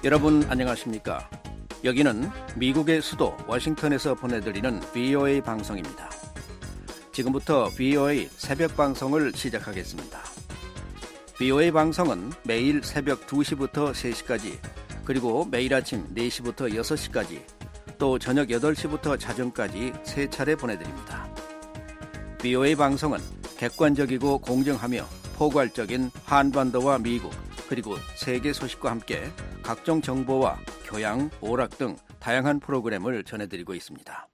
여러분 안녕하십니까? 여기는 미국의 수도 워싱턴에서 보내드리는 VOA 방송입니다. 지금부터 VOA 새벽 방송을 시작하겠습니다. VOA 방송은 매일 새벽 2시부터 3시까지, 그리고 매일 아침 4시부터 6시까지, 또 저녁 8시부터 자정까지 3차례 보내드립니다. VOA 방송은 객관적이고 공정하며 포괄적인 한반도와 미국, 그리고 세계 소식과 함께 각종 정보와 교양, 오락 등 다양한 프로그램을 전해드리고 있습니다.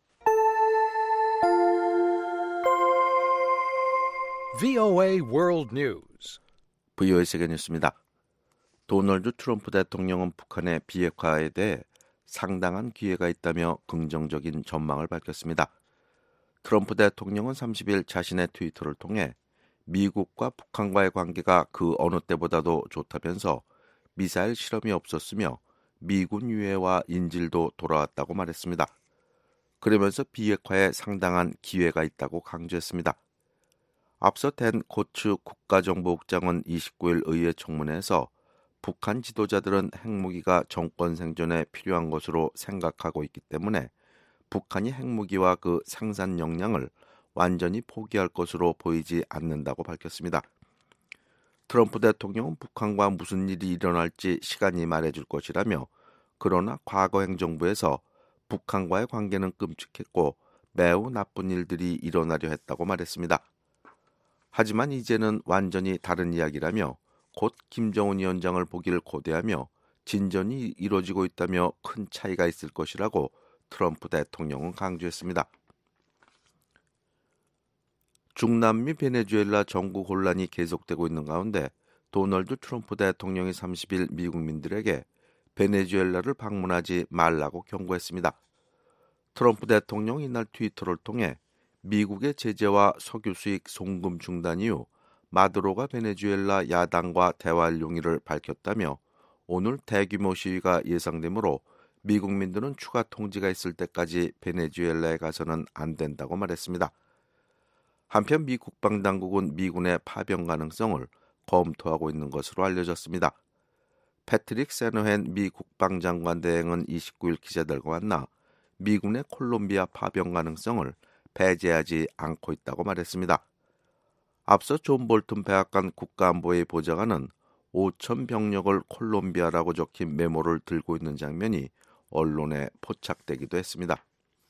VOA World News. VOA 세계 뉴스입니다. 도널드 트럼프 대통령은 북한의 비핵화에 대해 상당한 기회가 있다며 긍정적인 전망을 밝혔습니다. 트럼프 대통령은 30일 자신의 트위터를 통해 미국과 북한과의 관계가 그 어느 때보다도 좋다면서 미사일 실험이 없었으며 미군 유해와 인질도 돌아왔다고 말했습니다. 그러면서 비핵화에 상당한 기회가 있다고 강조했습니다. 앞서 댄 코츠 국가정보국장은 29일 의회 청문회에서 북한 지도자들은 핵무기가 정권 생존에 필요한 것으로 생각하고 있기 때문에 북한이 핵무기와 그 생산 역량을 완전히 포기할 것으로 보이지 않는다고 밝혔습니다. 트럼프 대통령은 북한과 무슨 일이 일어날지 시간이 말해줄 것이라며, 그러나 과거 행정부에서 북한과의 관계는 끔찍했고 매우 나쁜 일들이 일어나려 했다고 말했습니다. 하지만 이제는 완전히 다른 이야기라며, 곧 김정은 위원장을 보기를 고대하며 진전이 이루어지고 있다며 큰 차이가 있을 것이라고 트럼프 대통령은 강조했습니다. 중남미 베네수엘라 정국 혼란이 계속되고 있는 가운데 도널드 트럼프 대통령이 30일 미국민들에게 베네수엘라를 방문하지 말라고 경고했습니다. 트럼프 대통령이 이날 트위터를 통해 미국의 제재와 석유 수입 송금 중단 이후 마두로가 베네수엘라 야당과 대화할 용의를 밝혔다며, 오늘 대규모 시위가 예상되므로 미국민들은 추가 통지가 있을 때까지 베네수엘라에 가서는 안 된다고 말했습니다. 한편 미 국방당국은 미군의 파병 가능성을 검토하고 있는 것으로 알려졌습니다. 패트릭 세너헨 미 국방장관 대행은 29일 기자들과 만나 미군의 콜롬비아 파병 가능성을 배제하지 않고 있다고 말했습니다. 앞서 존 볼튼 백악관 국가안보회 보좌관은 5천 병력을 콜롬비아라고 적힌 메모를 들고 있는 장면이 언론에 포착되기도 했습니다.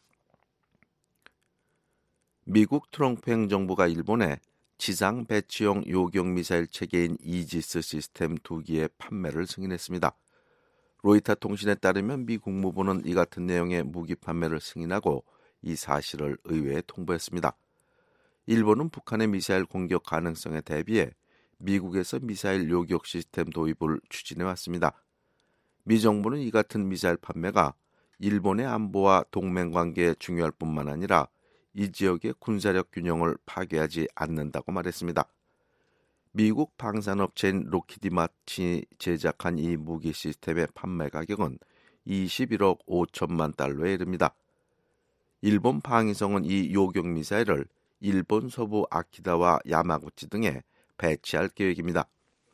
미국 트럼프 행정부가 일본에 지상 배치용 요격 미사일 체계인 이지스 시스템 2기의 판매를 승인했습니다. 로이터 통신에 따르면 미 국무부는 이 같은 내용의 무기 판매를 승인하고 이 사실을 의회에 통보했습니다. 일본은 북한의 미사일 공격 가능성에 대비해 미국에서 미사일 요격 시스템 도입을 추진해왔습니다. 미 정부는 이 같은 미사일 판매가 일본의 안보와 동맹 관계에 중요할 뿐만 아니라 이 지역의 군사력 균형을 파괴하지 않는다고 말했습니다. 미국 방산업체인 로키드 마틴이 제작한 이 무기 시스템의 판매 가격은 21억 5천만 달러에 이릅니다. 일본 방위성은 이 요격 미사일을 일본 서부 아키다와 야마구치 등에 배치할 계획입니다.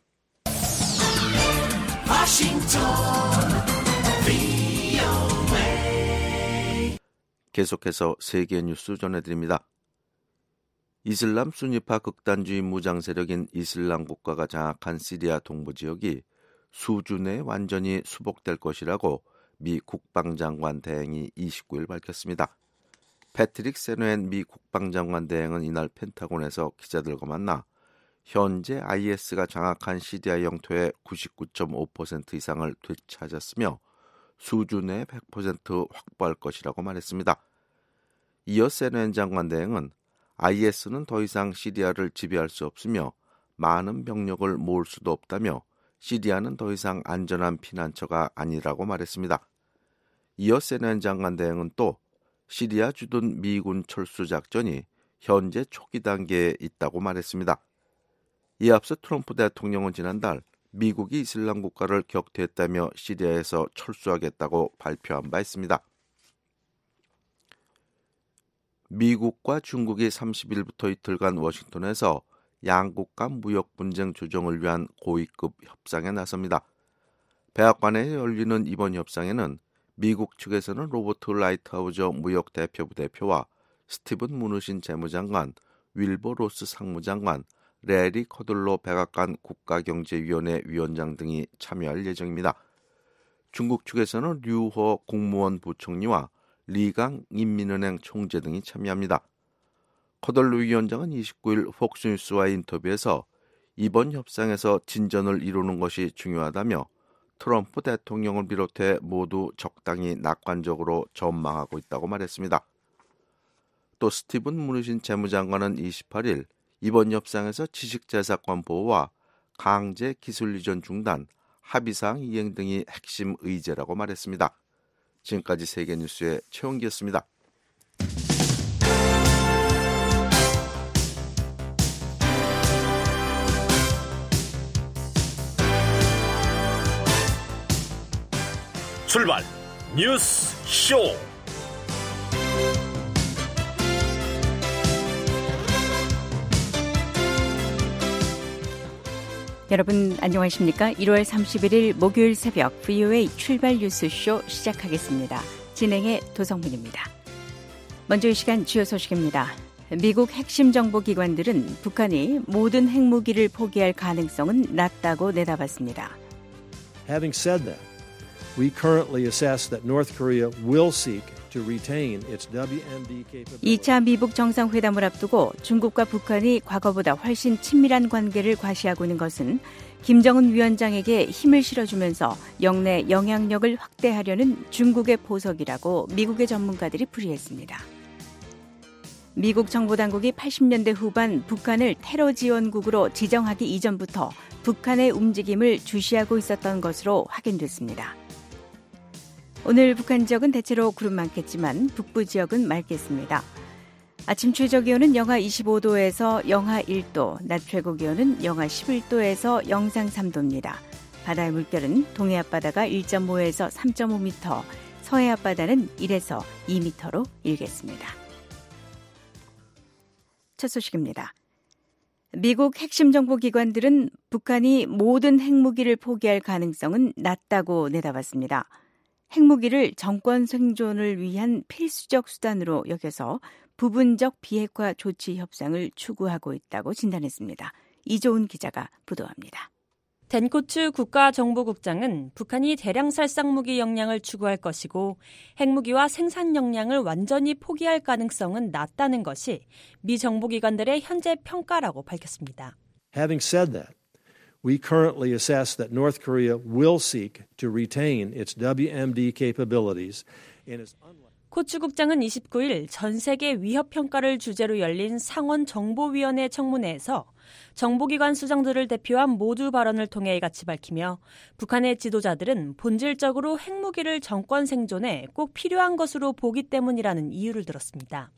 계속해서 세계 뉴스 전해드립니다. 이슬람 순위파 극단주의 무장 세력인 이슬람 국가가 장악한 시리아 동부 지역이 수주 내에 완전히 수복될 것이라고 미 국방장관 대행이 29일 밝혔습니다. 패트릭 세노엔 미 국방장관 대행은 이날 펜타곤에서 기자들과 만나 현재 IS가 장악한 시리아 영토의 99.5% 이상을 되찾았으며 수주 내에 100% 확보할 것이라고 말했습니다. 이어 세노엔 장관 대행은 IS는 더 이상 시리아를 지배할 수 없으며 많은 병력을 모을 수도 없다며 시리아는 더 이상 안전한 피난처가 아니라고 말했습니다. 이어 세노엔 장관 대행은 또 시리아 주둔 미군 철수 작전이 현재 초기 단계에 있다고 말했습니다. 이에 앞서 트럼프 대통령은 지난달 미국이 이슬람 국가를 격퇴했다며 시리아에서 철수하겠다고 발표한 바 있습니다. 미국과 중국이 30일부터 이틀간 워싱턴에서 양국 간 무역 분쟁 조정을 위한 고위급 협상에 나섭니다. 백악관에 열리는 이번 협상에는 미국 측에서는 로버트 라이트하우저 무역 대표부 대표와 스티븐 무누신 재무장관, 윌버 로스 상무장관, 레리 커들로 백악관 국가경제위원회 위원장 등이 참여할 예정입니다. 중국 측에서는 류호 국무원 부총리와 리강 인민은행 총재 등이 참여합니다. 커들로 위원장은 29일 폭스뉴스와의 인터뷰에서 이번 협상에서 진전을 이루는 것이 중요하다며 트럼프 대통령을 비롯해 모두 적당히 낙관적으로 전망하고 있다고 말했습니다. 또 스티븐 무누신 재무장관은 28일 이번 협상에서 지식재산권 보호와 강제 기술 이전 중단, 합의사항 이행 등이 핵심 의제라고 말했습니다. 지금까지 세계뉴스의 최원기였습니다. 출발 뉴스 쇼. 여러분 안녕하십니까? 1월 31일 목요일 새벽 VOA 출발 뉴스쇼 시작하겠습니다. 진행의 도성문입니다. 먼저 이 시간 주요 소식입니다. 미국 핵심 정보기관들은 북한이 모든 핵무기를 포기할 가능성은 낮다고 내다봤습니다. Having said that, we currently assess that North Korea will seek to retain its WMD capability. 2차 미북 정상회담을 앞두고 중국과 북한이 과거보다 훨씬 친밀한 관계를 과시하고 있는 것은 김정은 위원장에게 힘을 실어주면서 영내 영향력을 확대하려는 중국의 보석이라고 미국의 전문가들이 풀이했습니다. 미국 정보당국이 80년대 후반 북한을 테러 지원국으로 지정하기 이전부터 북한의 움직임을 주시하고 있었던 것으로 확인됐습니다. 오늘 북한 지역은 대체로 구름 많겠지만 북부 지역은 맑겠습니다. 아침 최저 기온은 영하 25도에서 영하 1도, 낮 최고 기온은 영하 11도에서 영상 3도입니다. 바다의 물결은 동해 앞바다가 1.5에서 3.5m, 서해 앞바다는 1에서 2m로 일겠습니다. 첫 소식입니다. 미국 핵심 정보기관들은 북한이 모든 핵무기를 포기할 가능성은 낮다고 내다봤습니다. 핵무기를 정권 생존을 위한 필수적 수단으로 여겨서 부분적 비핵화 조치 협상을 추구하고 있다고 진단했습니다. 이조은 기자가 보도합니다. 댄코츠 국가정보국장은 북한이 대량 살상무기 역량을 추구할 것이고 핵무기와 생산 역량을 완전히 포기할 가능성은 낮다는 것이 미 정보기관들의 현재 평가라고 밝혔습니다. Having said that, we currently assess that North Korea will seek to retain its WMD capabilities and is unlikely. 코츠 국장은 29일 전 세계 위협 평가를 주제로 열린 상원 정보위원회 청문회에서 정보기관 수장들을 대표한 모두 발언을 통해 이같이 밝히며 북한의 지도자들은 본질적으로 핵무기를 정권 생존에 꼭 필요한 것으로 보기 때문이라는 이유를 들었습니다.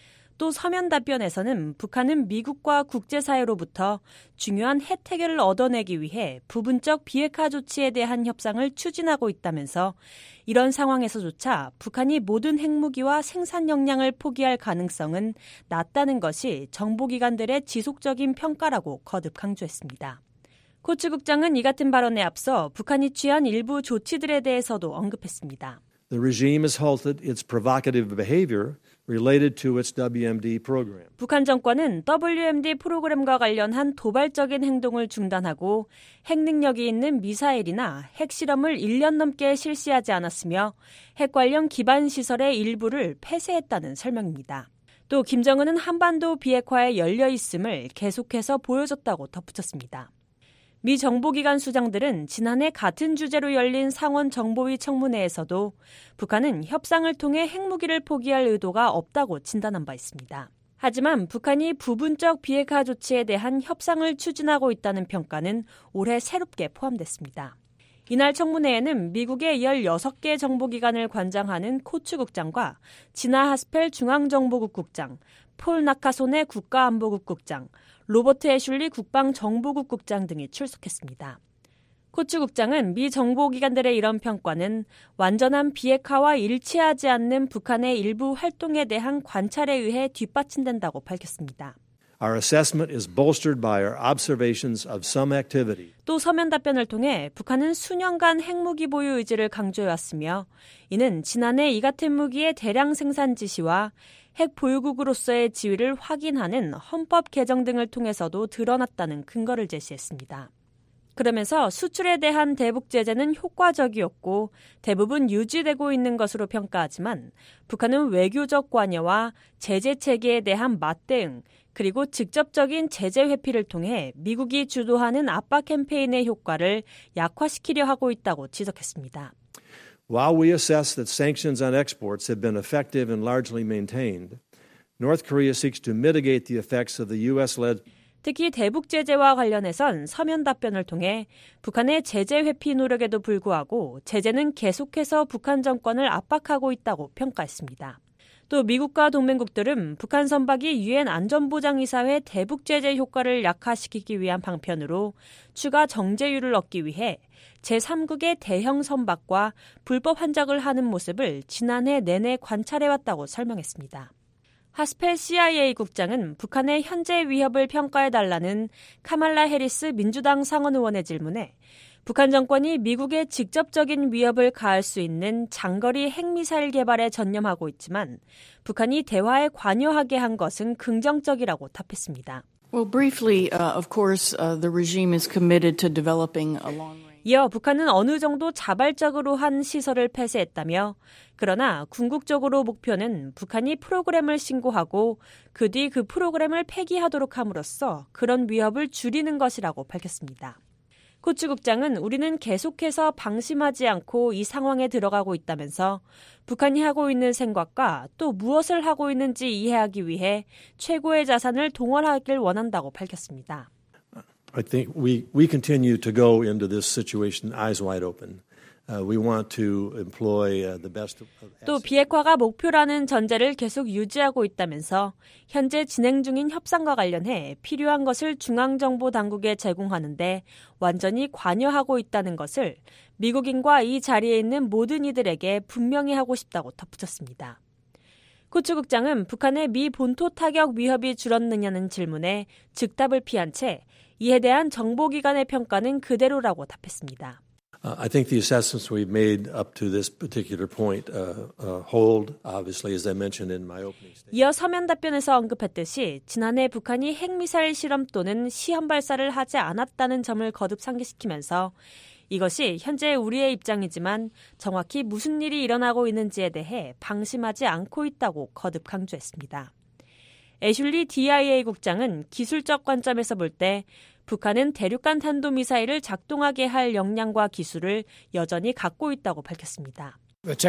또 서면 답변에서는 북한은 미국과 국제사회로부터 중요한 혜택을 얻어내기 위해 부분적 비핵화 조치에 대한 협상을 추진하고 있다면서 이런 상황에서조차 북한이 모든 핵무기와 생산 역량을 포기할 가능성은 낮다는 것이 정보기관들의 지속적인 평가라고 거듭 강조했습니다. 코츠 국장은 이 같은 발언에 앞서 북한이 취한 일부 조치들에 대해서도 언급했습니다. The regime has halted its provocative behavior related to its WMD program. 북한 정권은 WMD 프로그램과 관련한 도발적인 행동을 중단하고 핵 능력이 있는 미사일이나 핵실험을 1년 넘게 실시하지 않았으며 핵 관련 기반 시설의 일부를 폐쇄했다는 설명입니다. 또 김정은은 한반도 비핵화에 열려 있음을 계속해서 보여줬다고 덧붙였습니다. 미 정보기관 수장들은 지난해 같은 주제로 열린 상원 정보위 청문회에서도 북한은 협상을 통해 핵무기를 포기할 의도가 없다고 진단한 바 있습니다. 하지만 북한이 부분적 비핵화 조치에 대한 협상을 추진하고 있다는 평가는 올해 새롭게 포함됐습니다. 이날 청문회에는 미국의 16개 정보기관을 관장하는 코츠 국장과 지나 하스펠 중앙정보국 국장, 폴 나카손의 국가안보국 국장, 로버트 애슐리 국방정보국 국장 등이 출석했습니다. 코츠 국장은 미 정보기관들의 이런 평가는 완전한 비핵화와 일치하지 않는 북한의 일부 활동에 대한 관찰에 의해 뒷받침된다고 밝혔습니다. Our assessment is bolstered by our observations of some activity. 또 서면 답변을 통해 북한은 수년간 핵무기 보유 의지를 강조해왔으며 이는 지난해 이 같은 무기의 대량 생산 지시와 핵 보유국으로서의 지위를 확인하는 헌법 개정 등을 통해서도 드러났다는 근거를 제시했습니다. 그러면서 수출에 대한 대북 제재는 효과적이었고 대부분 유지되고 있는 것으로 평가하지만 북한은 외교적 관여와 제재 체계에 대한 맞대응 그리고 직접적인 제재 회피를 통해 미국이 주도하는 압박 캠페인의 효과를 약화시키려 하고 있다고 지적했습니다. While we assess that sanctions on exports have been effective and largely maintained, North Korea seeks to mitigate the effects of the U.S.-led 특히 대북 제재와 관련해선 서면 답변을 통해 북한의 제재 회피 노력에도 불구하고 제재는 계속해서 북한 정권을 압박하고 있다고 평가했습니다. 또 미국과 동맹국들은 북한 선박이 유엔 안전보장이사회 대북 제재 효과를 약화시키기 위한 방편으로 추가 정제율을 얻기 위해 제3국의 대형 선박과 불법 환적을 하는 모습을 지난해 내내 관찰해왔다고 설명했습니다. 하스펠 CIA 국장은 북한의 현재 위협을 평가해달라는 카말라 해리스 민주당 상원 의원의 질문에 북한 정권이 미국에 직접적인 위협을 가할 수 있는 장거리 핵미사일 개발에 전념하고 있지만 북한이 대화에 관여하게 한 것은 긍정적이라고 답했습니다. Well, briefly, of course, the regime is committed to developing a long-range. 이어 북한은 어느 정도 자발적으로 한 시설을 폐쇄했다며 그러나 궁극적으로 목표는 북한이 프로그램을 신고하고 그 뒤 그 프로그램을 폐기하도록 함으로써 그런 위협을 줄이는 것이라고 밝혔습니다. 코츠 국장은 우리는 계속해서 방심하지 않고 이 상황에 들어가고 있다면서 북한이 하고 있는 생각과 또 무엇을 하고 있는지 이해하기 위해 최고의 자산을 동원하길 원한다고 밝혔습니다. I think we continue to go into this situation eyes wide open. We want to employ the best of 또 비핵화가 목표라는 전제를 계속 유지하고 있다면서 현재 진행 중인 협상과 관련해 필요한 것을 중앙정보당국에 제공하는데 완전히 관여하고 있다는 것을 미국인과 이 자리에 있는 모든 이들에게 분명히 하고 싶다고 덧붙였습니다. 코츠 국장은 북한의 미 본토 타격 위협이 줄었느냐는 질문에 즉답을 피한 채 이에 대한 정보기관의 평가는 그대로라고 답했습니다. I think the assessments we've made up to this particular point hold, obviously, as I mentioned in my opening statement. 이어 서면 답변에서 언급했듯이 지난해 북한이 핵미사일 실험 또는 시험 발사를 하지 않았다는 점을 거듭 상기시키면서 이것이 현재 우리의 입장이지만 정확히 무슨 일이 일어나고 있는지에 대해 방심하지 않고 있다고 거듭 강조했습니다. 애슐리 DIA 국장은 기술적 관점에서 볼 때 북한은 대륙간 탄도미사일을 작동하게 할 역량과 기술을 여전히 갖고 있다고 밝혔습니다.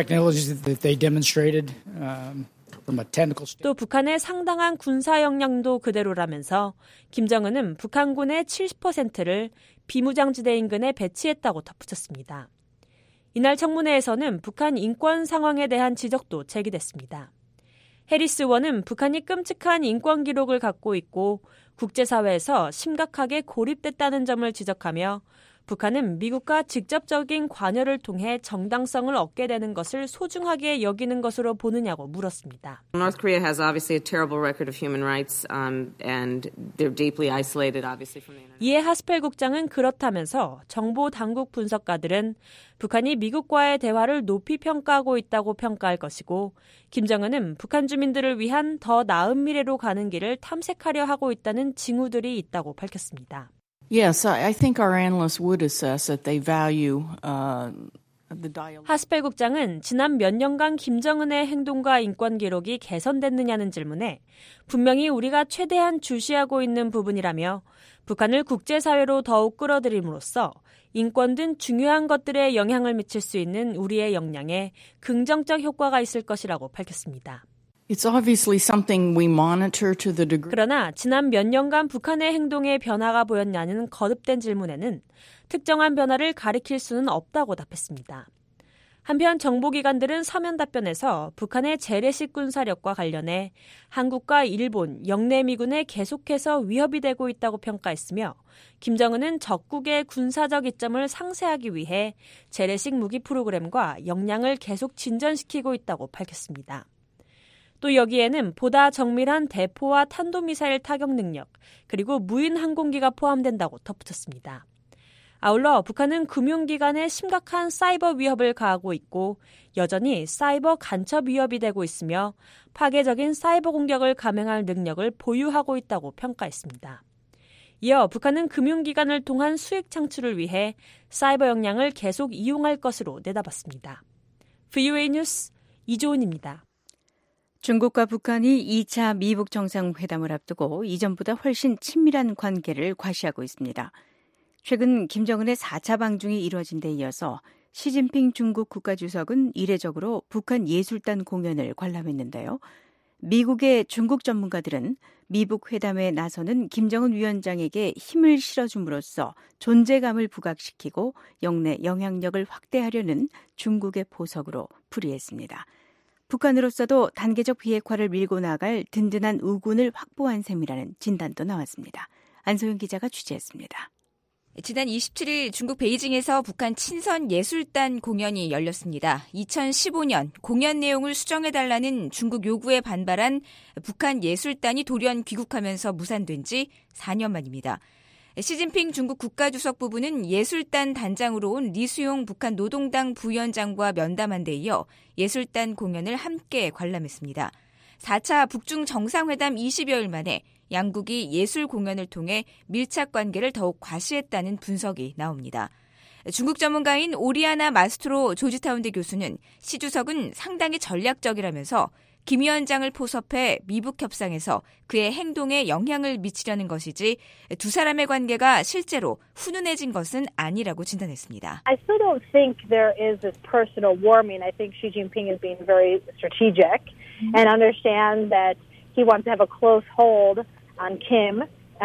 또 북한의 상당한 군사 역량도 그대로라면서 김정은은 북한군의 70%를 비무장지대 인근에 배치했다고 덧붙였습니다. 이날 청문회에서는 북한 인권 상황에 대한 지적도 제기됐습니다. 해리스 의원은 북한이 끔찍한 인권 기록을 갖고 있고 국제사회에서 심각하게 고립됐다는 점을 지적하며 북한은 미국과 직접적인 관여를 통해 정당성을 얻게 되는 것을 소중하게 여기는 것으로 보느냐고 물었습니다. North Korea has obviously a terrible record of human rights, and they're deeply isolated, obviously, from the internet. 이에 하스펠 국장은 그렇다면서 정보 당국 분석가들은 북한이 미국과의 대화를 높이 평가하고 있다고 평가할 것이고 김정은은 북한 주민들을 위한 더 나은 미래로 가는 길을 탐색하려 하고 있다는 징후들이 있다고 밝혔습니다. Yes, I think our analysts would assess that they value the dialogue. 하스펠 국장은 지난 몇 년간 김정은의 행동과 인권 기록이 개선됐느냐는 질문에 분명히 우리가 최대한 주시하고 있는 부분이라며 북한을 국제사회로 더욱 끌어들임으로써 인권 등 중요한 것들에 영향을 미칠 수 있는 우리의 역량에 긍정적 효과가 있을 것이라고 밝혔습니다. It's obviously something we monitor to the degree. 그러나 지난 몇 년간 북한의 행동에 변화가 보였냐는 거듭된 질문에는 특정한 변화를 가리킬 수는 없다고 답했습니다. 한편 정보기관들은 서면 답변에서 북한의 재래식 군사력과 관련해 한국과 일본, 영내 미군에 계속해서 위협이 되고 있다고 평가했으며 김정은은 적국의 군사적 이점을 상쇄하기 위해 재래식 무기 프로그램과 역량을 계속 진전시키고 있다고 밝혔습니다. 또 여기에는 보다 정밀한 대포와 탄도미사일 타격 능력, 그리고 무인 항공기가 포함된다고 덧붙였습니다. 아울러 북한은 금융기관에 심각한 사이버 위협을 가하고 있고 여전히 사이버 간첩 위협이 되고 있으며 파괴적인 사이버 공격을 감행할 능력을 보유하고 있다고 평가했습니다. 이어 북한은 금융기관을 통한 수익 창출을 위해 사이버 역량을 계속 이용할 것으로 내다봤습니다. VOA 뉴스 이조은입니다. 중국과 북한이 2차 미북 정상회담을 앞두고 이전보다 훨씬 친밀한 관계를 과시하고 있습니다. 최근 김정은의 4차 방중이 이뤄진 데 이어서 시진핑 중국 국가주석은 이례적으로 북한 예술단 공연을 관람했는데요. 미국의 중국 전문가들은 미북 회담에 나서는 김정은 위원장에게 힘을 실어줌으로써 존재감을 부각시키고 영내 영향력을 확대하려는 중국의 포석으로 풀이했습니다. 북한으로서도 단계적 비핵화를 밀고 나갈 든든한 우군을 확보한 셈이라는 진단도 나왔습니다. 안소영 기자가 취재했습니다. 지난 27일 중국 베이징에서 북한 친선 예술단 공연이 열렸습니다. 2015년 공연 내용을 수정해달라는 중국 요구에 반발한 북한 예술단이 돌연 귀국하면서 무산된 지 4년 만입니다. 시진핑 중국 국가주석 부부는 예술단 단장으로 온 리수용 북한 노동당 부위원장과 면담한 데 이어 예술단 공연을 함께 관람했습니다. 4차 북중 정상회담 20여일 만에 양국이 예술 공연을 통해 밀착 관계를 더욱 과시했다는 분석이 나옵니다. 중국 전문가인 오리아나 마스트로 조지타운대 교수는 시 주석은 상당히 전략적이라면서 김 위원장을 포섭해 미북 협상에서 그의 행동에 영향을 미치려는 것이지 두 사람의 관계가 실제로 훈훈해진 것은 아니라고 진단했습니다. I still don't think there is this personal warming. I think Xi Jinping is being very strategic and understands that he wants to have a close hold on Kim.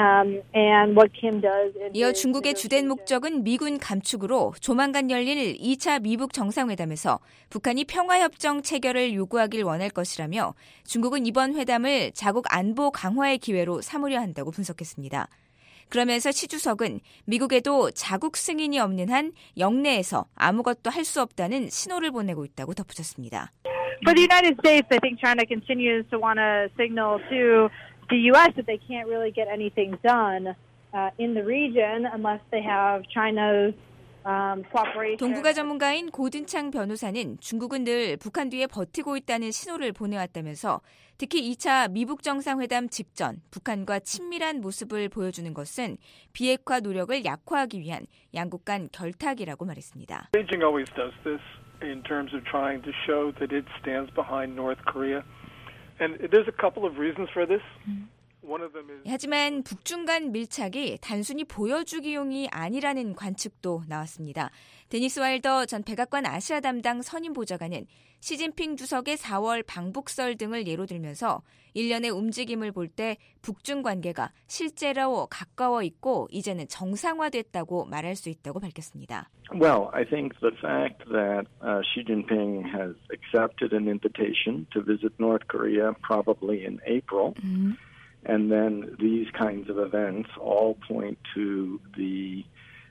And what Kim does 이어 중국의 주된 목적은 미군 감축으로 조만간 열릴 2차 미북 정상회담에서 북한이 평화협정 체결을 요구하길 원할 것이라며 중국은 이번 회담을 자국 안보 강화의 기회로 삼으려 한다고 분석했습니다. 그러면서 시 주석은 미국에도 자국 승인이 없는 한 영내에서 아무것도 할 수 없다는 신호를 보내고 있다고 덧붙였습니다. For the United States, I think China continues to want to signal to the U.S. that they can't really get anything done in the region unless they have China's cooperation. 동북아 전문가인 고든창 변호사는 중국은 늘 북한 뒤에 버티고 있다는 신호를 보내왔다면서 특히 2차 미북 정상회담 직전 북한과 친밀한 모습을 보여주는 것은 비핵화 노력을 약화하기 위한 양국 간 결탁이라고 말했습니다. Beijing always does this in terms of trying to show that it stands behind North Korea. And there's a couple of reasons for this. One of them is 하지만 북중 간 밀착이 단순히 보여주기용이 아니라는 관측도 나왔습니다. 데니스 와일더 전 백악관 아시아 담당 선임 보좌관은 시진핑 주석의 4월 방북설 등을 예로 들면서 일련의 움직임을 볼 때 북중 관계가 실제로 가까워 있고 이제는 정상화됐다고 말할 수 있다고 밝혔습니다. Well, I think the fact that Xi Jinping has accepted an invitation to visit North Korea probably in April, and then these kinds of events all point to the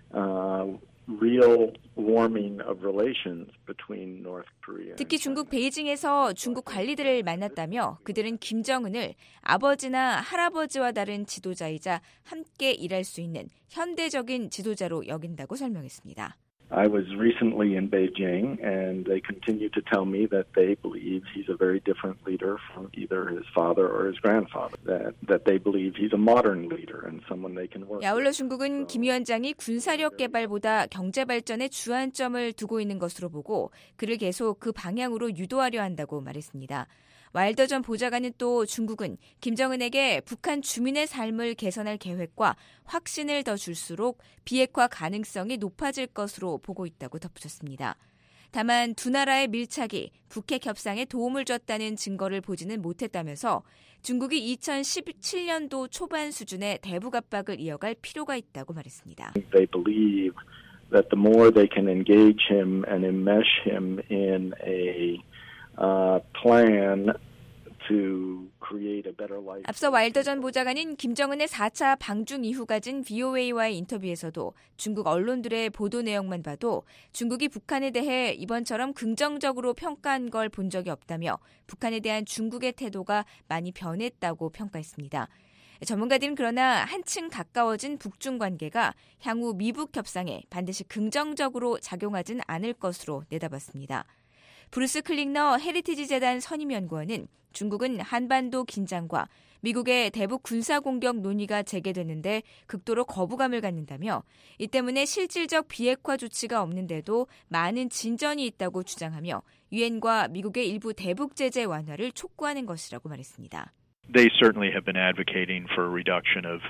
real warming of relations between North Korea. 특히 중국 베이징에서 중국 관리들을 만났다며 그들은 김정은을 아버지나 할아버지와 다른 지도자이자 함께 일할 수 있는 현대적인 지도자로 여긴다고 설명했습니다. I was recently in Beijing, and they continue to tell me that they believe he's a very different leader from either his father or his grandfather. That they believe he's a modern leader and someone they can work with. 아울러 중국은 김 위원장이 군사력 개발보다 경제 발전에 주안점을 두고 있는 것으로 보고 그를 계속 그 방향으로 유도하려 한다고 말했습니다. 와일더 전 보좌관은 또 중국은 김정은에게 북한 주민의 삶을 개선할 계획과 확신을 더 줄수록 비핵화 가능성이 높아질 것으로 보고 있다고 덧붙였습니다. 다만 두 나라의 밀착이 북핵 협상에 도움을 줬다는 증거를 보지는 못했다면서 중국이 2017년도 초반 수준의 대북 압박을 이어갈 필요가 있다고 말했습니다. They believe that the more they can engage him and enmesh him in a plan to create a better life. 앞서 와일더 전 보좌관은 김정은의 4차 방중 이후 가진 VOA와의 인터뷰에서도 중국 언론들의 보도 내용만 봐도 중국이 북한에 대해 이번처럼 긍정적으로 평가한 걸 본 적이 없다며 북한에 대한 중국의 태도가 많이 변했다고 평가했습니다. 전문가들은 그러나 한층 가까워진 북중 관계가 향후 미북 협상에 반드시 긍정적으로 작용하진 않을 것으로 내다봤습니다. 브루스 클링너 헤리티지 재단 선임연구원은 중국은 한반도 긴장과 미국의 대북 군사공격 논의가 재개되는데 극도로 거부감을 갖는다며 이 때문에 실질적 비핵화 조치가 없는데도 많은 진전이 있다고 주장하며 유엔과 미국의 일부 대북 제재 완화를 촉구하는 것이라고 말했습니다. They certainly have been advocating for a reduction of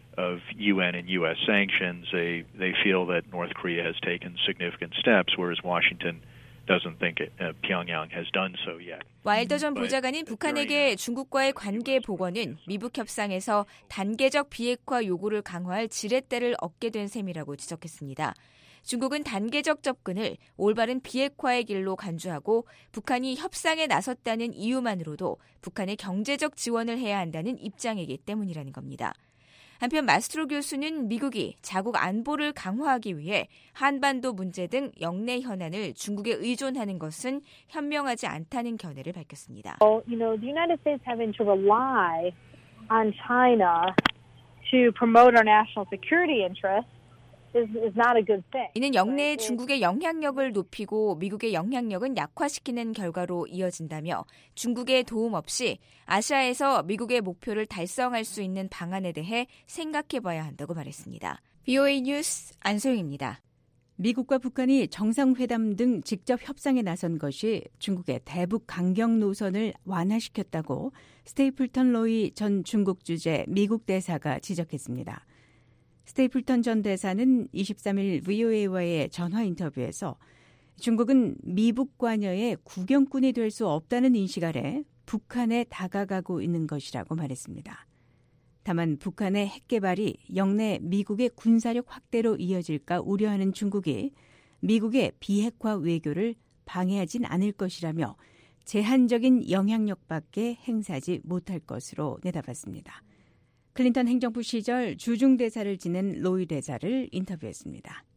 UN and U.S. sanctions. They feel that North Korea has taken significant steps, whereas Washington doesn't think Pyongyang has done so yet. 와일더 전 보좌관은 북한에게 중국과의 관계 복원은 미북 협상에서 단계적 비핵화 요구를 강화할 지렛대를 얻게 된 셈이라고 지적했습니다. 중국은 단계적 접근을 올바른 비핵화의 길로 간주하고 북한이 협상에 나섰다는 이유만으로도 북한에 경제적 지원을 해야 한다는 입장이기 때문이라는 겁니다. 한편 마스트로 교수는 미국이 자국 안보를 강화하기 위해 한반도 문제 등 영내 현안을 중국에 의존하는 것은 현명하지 않다는 견해를 밝혔습니다. The United States having to rely on China to promote our national security interests is not a good thing. 이는 영내에 중국의 영향력을 높이고 미국의 영향력은 약화시키는 결과로 이어진다며 중국의 도움 없이 아시아에서 미국의 목표를 달성할 수 있는 방안에 대해 생각해봐야 한다고 말했습니다. VOA 뉴스 안소영입니다. 미국과 북한이 정상회담 등 직접 협상에 나선 것이 중국의 대북 강경 노선을 완화시켰다고 스테이플턴 로이 전 중국 주재 미국 대사가 지적했습니다. 스테이플턴 전 대사는 23일 VOA와의 전화 인터뷰에서 중국은 미북 관여의 구경꾼이 될 수 없다는 인식 아래 북한에 다가가고 있는 것이라고 말했습니다. 다만 북한의 핵 개발이 영내 미국의 군사력 확대로 이어질까 우려하는 중국이 미국의 비핵화 외교를 방해하진 않을 것이라며 제한적인 영향력밖에 행사하지 못할 것으로 내다봤습니다. 클린턴 행정부 시절 주중대사를 지낸 로이 대사를 인터뷰했습니다.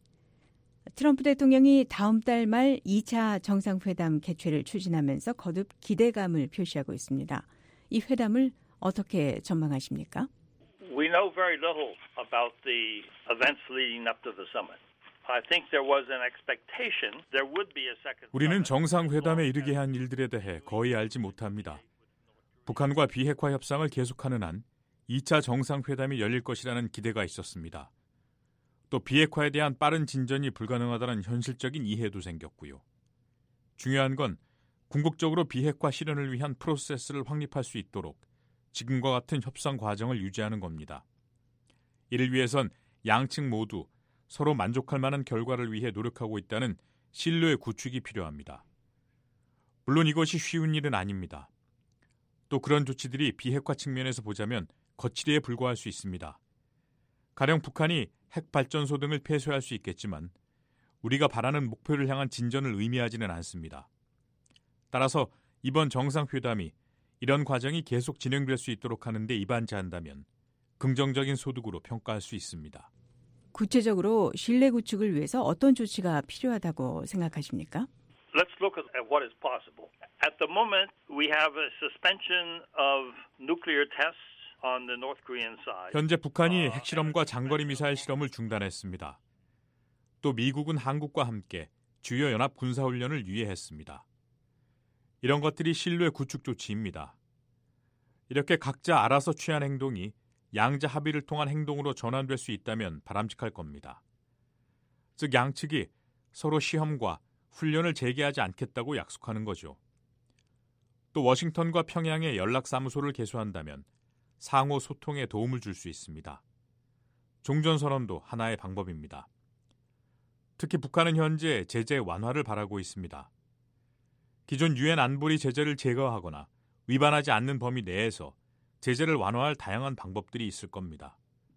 트럼프 대통령이 다음 달 말 2차 정상회담 개최를 추진하면서 거듭 기대감을 표시하고 있습니다. 이 회담을 어떻게 전망하십니까? We know very little about the events leading up to the summit. I think there was an expectation there would be a second. 우리는 정상회담에 이르게 한 일들에 대해 거의 알지 못합니다. 북한과 비핵화 협상을 계속하는 한 2차 정상회담이 열릴 것이라는 기대가 있었습니다. 또 비핵화에 대한 빠른 진전이 불가능하다는 현실적인 이해도 생겼고요. 중요한 건 궁극적으로 비핵화 실현을 위한 프로세스를 확립할 수 있도록 지금과 같은 협상 과정을 유지하는 겁니다. 이를 위해선 양측 모두 서로 만족할 만한 결과를 위해 노력하고 있다는 신뢰의 구축이 필요합니다. 물론 이것이 쉬운 일은 아닙니다. 또 그런 조치들이 비핵화 측면에서 보자면 거칠이에 불과할 수 있습니다. 가령 북한이 핵발전소 등을 폐쇄할 수 있겠지만 우리가 바라는 목표를 향한 진전을 의미하지는 않습니다. 따라서 이번 정상회담이 이런 과정이 계속 진행될 수 있도록 하는 데 이반자한다면 긍정적인 소득으로 평가할 수 있습니다. 구체적으로 신뢰 구축을 위해서 어떤 조치가 필요하다고 생각하십니까? Let's look at what is possible. At the moment, we have a suspension of nuclear tests. 현재 북한이 핵실험과 장거리 미사일 실험을 중단했습니다. 또 미국은 한국과 함께 주요 연합 군사훈련을 유예했습니다. 이런 것들이 신뢰 구축 조치입니다. 이렇게 각자 알아서 취한 행동이 양자 합의를 통한 행동으로 전환될 수 있다면 바람직할 겁니다. 즉 양측이 서로 시험과 훈련을 재개하지 않겠다고 약속하는 거죠. 또 워싱턴과 평양에 연락사무소를 개소한다면 상호 소통에 도움을 줄 수 있습니다. 종전선언도 하나의 방법입니다. 특히 북한은 현재 제재 완화를 바라고 있습니다. 기존 유엔 안보리 제재를 제거하거나 위반하지 않는 범위 내에서 제재를 완화할 다양한 방법들이 있을 겁니다.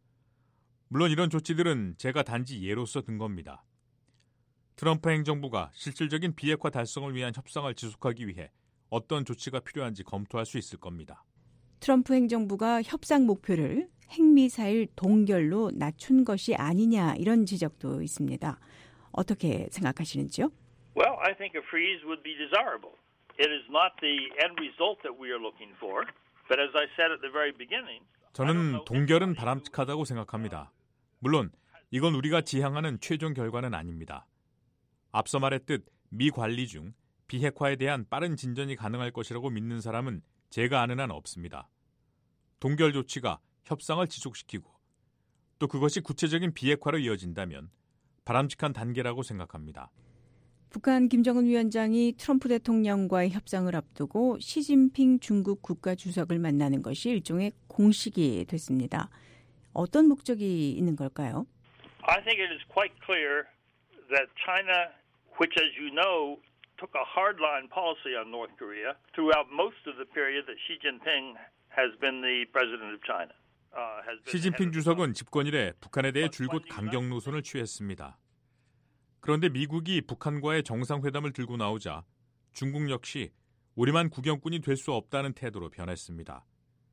물론 이런 조치들은 제가 단지 예로서 든 겁니다. 트럼프 행정부가 실질적인 비핵화 달성을 위한 협상을 지속하기 위해 어떤 조치가 필요한지 검토할 수 있을 겁니다. 트럼프 행정부가 협상 목표를 핵미사일 동결로 낮춘 것이 아니냐 이런 지적도 있습니다. 어떻게 생각하시는지요? Well, I think a freeze would be desirable. It is not the end result that we are looking for, but as I said at the very beginning, 저는 동결은 바람직하다고 생각합니다. 물론 이건 우리가 지향하는 최종 결과는 아닙니다. 앞서 말했듯 미 관리 중 비핵화에 대한 빠른 진전이 가능할 것이라고 믿는 사람은 제가 아는 한 없습니다. 동결 조치가 협상을 지속시키고 또 그것이 구체적인 비핵화로 이어진다면 바람직한 단계라고 생각합니다. 북한 김정은 위원장이 트럼프 대통령과의 협상을 앞두고 시진핑 중국 국가주석을 만나는 것이 일종의 공식이 됐습니다. 어떤 목적이 있는 걸까요? I think it is quite clear that China, which as you know, took a hardline policy on North Korea throughout most of the period that Xi Jinping has been the president of China. 시진핑 주석은 집권 이래 북한에 대해 줄곧 강경 노선을 취했습니다. 그런데 미국이 북한과의 정상회담을 들고 나오자 중국 역시 우리만 구경꾼이 될 수 없다는 태도로 변했습니다.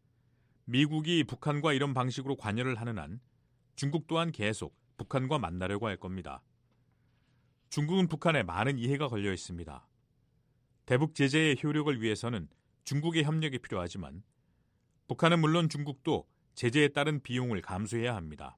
미국이 북한과 이런 방식으로 관여를 하는 한 중국 또한 계속 북한과 만나려고 할 겁니다. 중국은 북한에 많은 이해가 걸려 있습니다. 대북 제재의 효력을 위해서는 중국의 협력이 필요하지만 북한은 물론 중국도 제재에 따른 비용을 감수해야 합니다.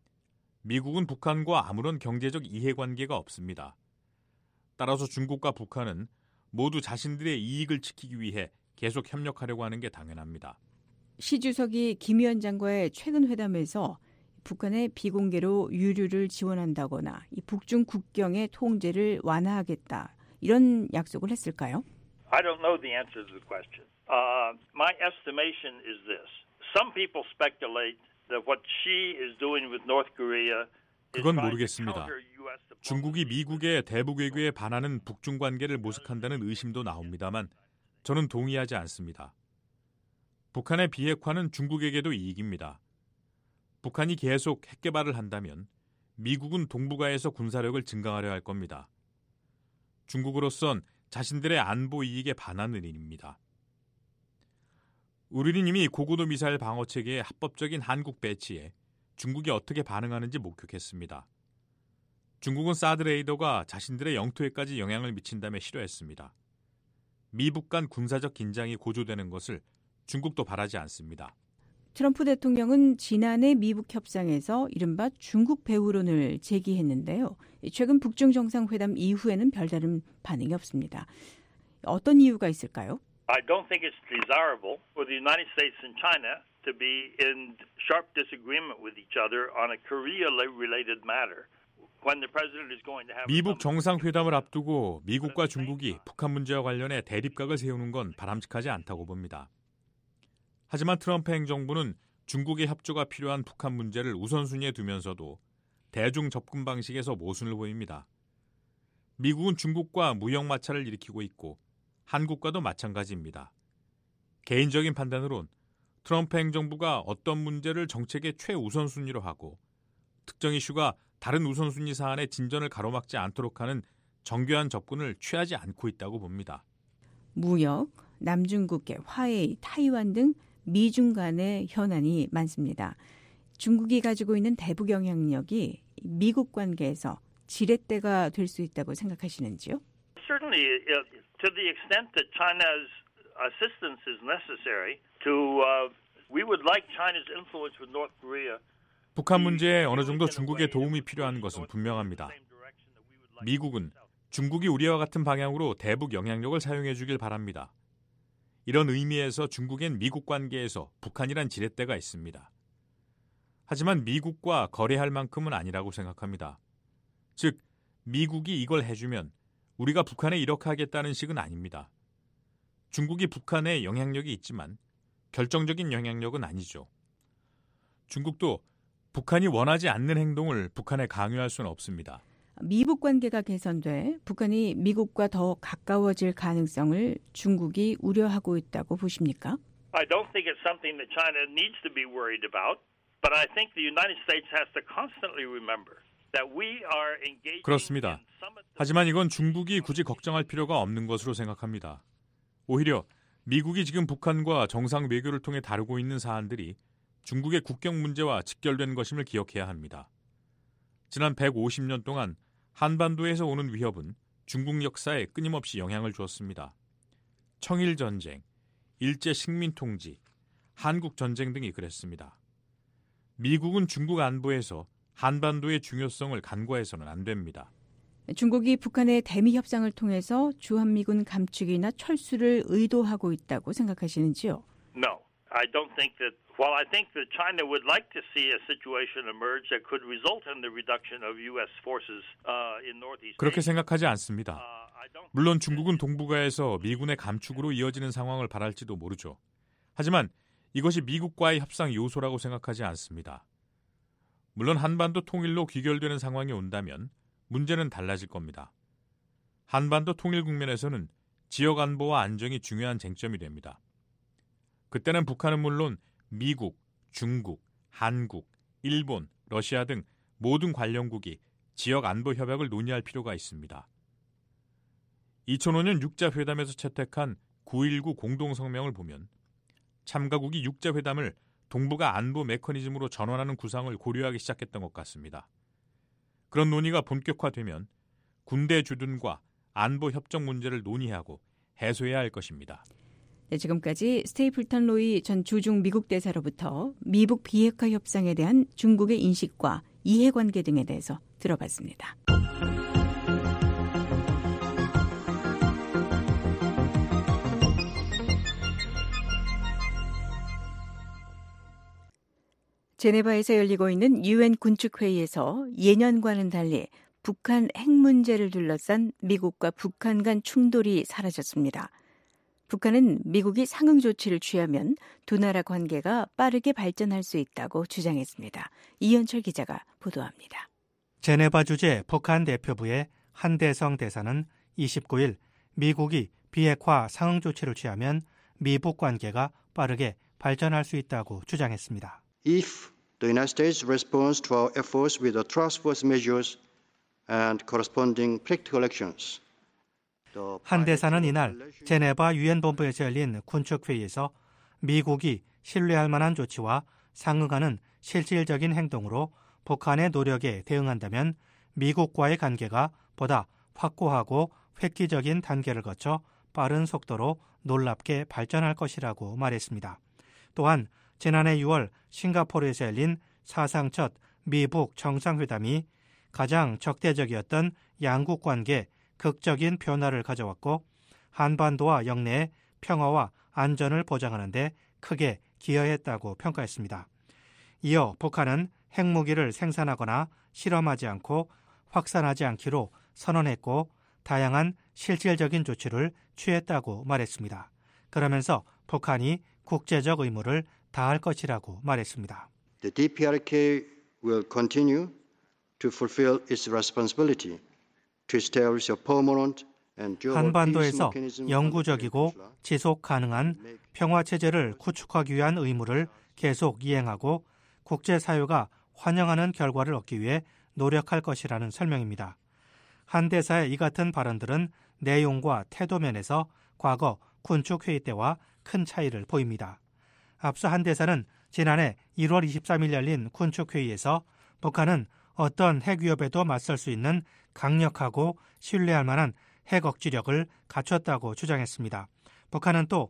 미국은 북한과 아무런 경제적 이해관계가 없습니다. 따라서 중국과 북한은 모두 자신들의 이익을 지키기 위해 계속 협력하려고 하는 게 당연합니다. 시 주석이 김 위원장과의 최근 회담에서 북한의 비공개로 유류를 지원한다거나 이 북중 국경의 통제를 완화하겠다 이런 약속을 했을까요? I don't know the answer to the question. My estimation is this. Some people speculate that what Xi is doing with North Korea 그건 모르겠습니다. 중국이 미국의 대북 외교에 반하는 북중 관계를 모색한다는 의심도 나옵니다만 저는 동의하지 않습니다. 북한의 비핵화는 중국에게도 이익입니다. 북한이 계속 핵 개발을 한다면 미국은 동북아에서 군사력을 증강하려 할 겁니다. 중국으로선 자신들의 안보 이익에 반하는 일입니다. 우리는 이미 고고도 미사일 방어 체계의 합법적인 한국 배치에 중국이 어떻게 반응하는지 목격했습니다. 중국은 사드 레이더가 자신들의 영토에까지 영향을 미친다며 싫어했습니다. 미북 간 군사적 긴장이 고조되는 것을 중국도 바라지 않습니다. 트럼프 대통령은 지난해 미북 협상에서 이른바 중국 배후론을 제기했는데요. 최근 북중 정상회담 이후에는 별다른 반응이 없습니다. 어떤 이유가 있을까요? I don't think it's desirable for the United States and China to be in sharp disagreement with each other on a Korea-related matter. When the president is going to have 미북 정상회담을 앞두고 미국과 중국이 북한 문제와 관련해 대립각을 세우는 건 바람직하지 않다고 봅니다. 하지만 트럼프 행정부는 중국의 협조가 필요한 북한 문제를 우선순위에 두면서도 대중 접근 방식에서 모순을 보입니다. 미국은 중국과 무역 마찰을 일으키고 있고 한국과도 마찬가지입니다. 개인적인 판단으론 트럼프 행정부가 어떤 문제를 정책의 최우선순위로 하고 특정 이슈가 다른 우선순위 사안의 진전을 가로막지 않도록 하는 정교한 접근을 취하지 않고 있다고 봅니다. 무역, 남중국해, 화해이, 타이완 등 미중 간의 현안이 많습니다. 중국이 가지고 있는 대북 영향력이 미국 관계에서 지렛대가 될 수 있다고 생각하시는지요? Certainly, to the extent that China's assistance is necessary we would like China's influence with North Korea. 북한 문제에 어느 정도 중국의 도움이 필요한 것은 분명합니다. 미국은 중국이 우리와 같은 방향으로 대북 영향력을 사용해 주길 바랍니다. 이런 의미에서 중국엔 미국 관계에서 북한이란 지렛대가 있습니다. 하지만 미국과 거래할 만큼은 아니라고 생각합니다. 즉, 미국이 이걸 해주면 우리가 북한에 이렇게 하겠다는 식은 아닙니다. 중국이 북한에 영향력이 있지만 결정적인 영향력은 아니죠. 중국도 북한이 원하지 않는 행동을 북한에 강요할 수는 없습니다. 미북 관계가 개선돼 북한이 미국과 더 가까워질 가능성을 중국이 우려하고 있다고 보십니까? I don't think it's something that China needs to be worried about, but I think the United States has to constantly remember that we are engaging. 그렇습니다. 하지만 이건 중국이 굳이 걱정할 필요가 없는 것으로 생각합니다. 오히려 미국이 지금 북한과 정상 외교를 통해 다루고 있는 사안들이 중국의 국경 문제와 직결된 것임을 기억해야 합니다. 지난 150년 동안 한반도에서 오는 위협은 중국 역사에 끊임없이 영향을 주었습니다. 청일전쟁, 일제식민통치, 한국전쟁 등이 그랬습니다. 미국은 중국 안보에서 한반도의 중요성을 간과해서는 안 됩니다. 중국이 북한의 대미 협상을 통해서 주한미군 감축이나 철수를 의도하고 있다고 생각하시는지요? No, I don't think that. While I think that China would like to see a situation emerge that could result in the reduction of U.S. forces in Northeast. 그렇게 생각하지 않습니다. 물론 중국은 동북아에서 미군의 감축으로 이어지는 상황을 바랄지도 모르죠. 하지만 이것이 미국과의 협상 요소라고 생각하지 않습니다. 물론 한반도 통일로 귀결되는 상황이 온다면 문제는 달라질 겁니다. 한반도 통일 국면에서는 지역 안보와 안정이 중요한 쟁점이 됩니다. 그때는 북한은 물론 미국, 중국, 한국, 일본, 러시아 등 모든 관련국이 지역 안보 협약을 논의할 필요가 있습니다. 2005년 육자회담에서 채택한 9.19 공동성명을 보면 참가국이 육자회담을 동북아 안보 메커니즘으로 전환하는 구상을 고려하기 시작했던 것 같습니다. 그런 논의가 본격화되면 군대 주둔과 안보 협정 문제를 논의하고 해소해야 할 것입니다. 네, 지금까지 스테이플턴 로이 전 주중 미국 대사로부터 미북 비핵화 협상에 대한 중국의 인식과 이해관계 등에 대해서 들어봤습니다. 제네바에서 열리고 있는 유엔 군축회의에서 예년과는 달리 북한 핵 문제를 둘러싼 미국과 북한 간 충돌이 사라졌습니다. 북한은 미국이 상응 조치를 취하면 두 나라 관계가 빠르게 발전할 수 있다고 주장했습니다. 이현철 기자가 보도합니다. 제네바 주재 북한 대표부의 한대성 대사는 29일 미국이 비핵화 상응 조치를 취하면 미북 관계가 빠르게 발전할 수 있다고 주장했습니다. If the United States responds to our efforts with the task force measures and corresponding practical actions. 한 대사는 이날 제네바 유엔 본부에서 열린 군축회의에서 미국이 신뢰할 만한 조치와 상응하는 실질적인 행동으로 북한의 노력에 대응한다면 미국과의 관계가 보다 확고하고 획기적인 단계를 거쳐 빠른 속도로 놀랍게 발전할 것이라고 말했습니다. 또한 지난해 6월 싱가포르에서 열린 사상 첫 미북 정상회담이 가장 적대적이었던 양국 관계에 극적인 변화를 가져왔고 한반도와 영내의 평화와 안전을 보장하는 데 크게 기여했다고 평가했습니다. 이어 북한은 핵무기를 생산하거나 실험하지 않고 확산하지 않기로 선언했고 다양한 실질적인 조치를 취했다고 말했습니다. 그러면서 북한이 국제적 의무를 다할 것이라고 말했습니다. The DPRK will continue to fulfill its responsibility to establish a permanent and durable 한반도에서 peace mechanism 영구적이고 지속 가능한 평화 체제를 구축하기 위한 의무를 계속 이행하고 국제사회가 환영하는 결과를 얻기 위해 노력할 것이라는 설명입니다. 한 대사의 이 같은 발언들은 내용과 태도 면에서 과거 군축회의 때와 큰 차이를 보입니다. 앞서 한 대사는 지난해 1월 23일 열린 군축회의에서 북한은 어떤 핵 위협에도 맞설 수 있는 강력하고 신뢰할 만한 핵 억지력을 갖췄다고 주장했습니다. 북한은 또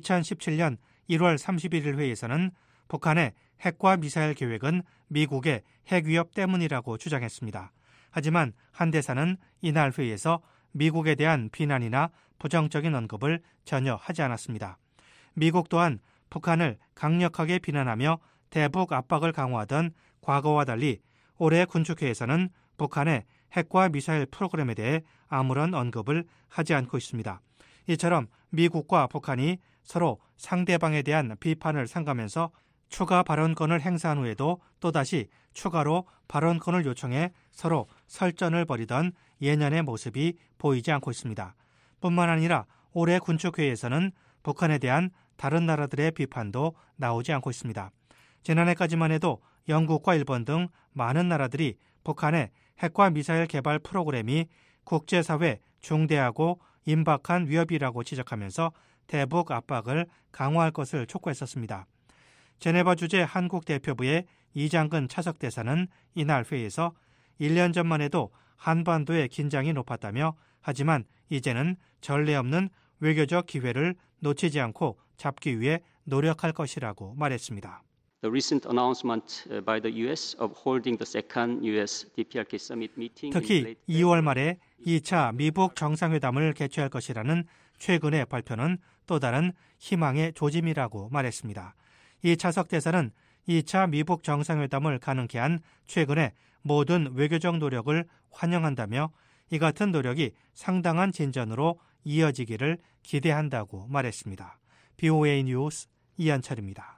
2017년 1월 31일 회의에서는 북한의 핵과 미사일 계획은 미국의 핵 위협 때문이라고 주장했습니다. 하지만 한 대사는 이날 회의에서 미국에 대한 비난이나 부정적인 언급을 전혀 하지 않았습니다. 미국 또한 북한을 강력하게 비난하며 대북 압박을 강화하던 과거와 달리 올해 군축회에서는 북한의 핵과 미사일 프로그램에 대해 아무런 언급을 하지 않고 있습니다. 이처럼 미국과 북한이 서로 상대방에 대한 비판을 삼가면서 추가 발언권을 행사한 후에도 또다시 추가로 발언권을 요청해 서로 설전을 벌이던 예년의 모습이 보이지 않고 있습니다. 뿐만 아니라 올해 군축회의에서는 북한에 대한 다른 나라들의 비판도 나오지 않고 있습니다. 지난해까지만 해도 영국과 일본 등 많은 나라들이 북한의 핵과 미사일 개발 프로그램이 국제사회 중대하고 임박한 위협이라고 지적하면서 대북 압박을 강화할 것을 촉구했었습니다. 제네바 주재 한국 대표부의 이장근 차석대사는 이날 회의에서 1년 전만 해도 한반도의 긴장이 높았다며 하지만 이제는 전례 없는 외교적 기회를 놓치지 않고 잡기 위해 노력할 것이라고 말했습니다. The recent announcement by the U.S. of holding the second U.S. DPRK summit meeting 특히 2월 말에 2차 미북 정상회담을 개최할 것이라는 최근의 발표는 또 다른 희망의 조짐이라고 말했습니다. 이 차석 대사는 2차 미북 정상회담을 가능케 한 최근의 모든 외교적 노력을 환영한다며 이 같은 노력이 상당한 진전으로 이어지기를 기대한다고 말했습니다. BOA 뉴스 이한철입니다.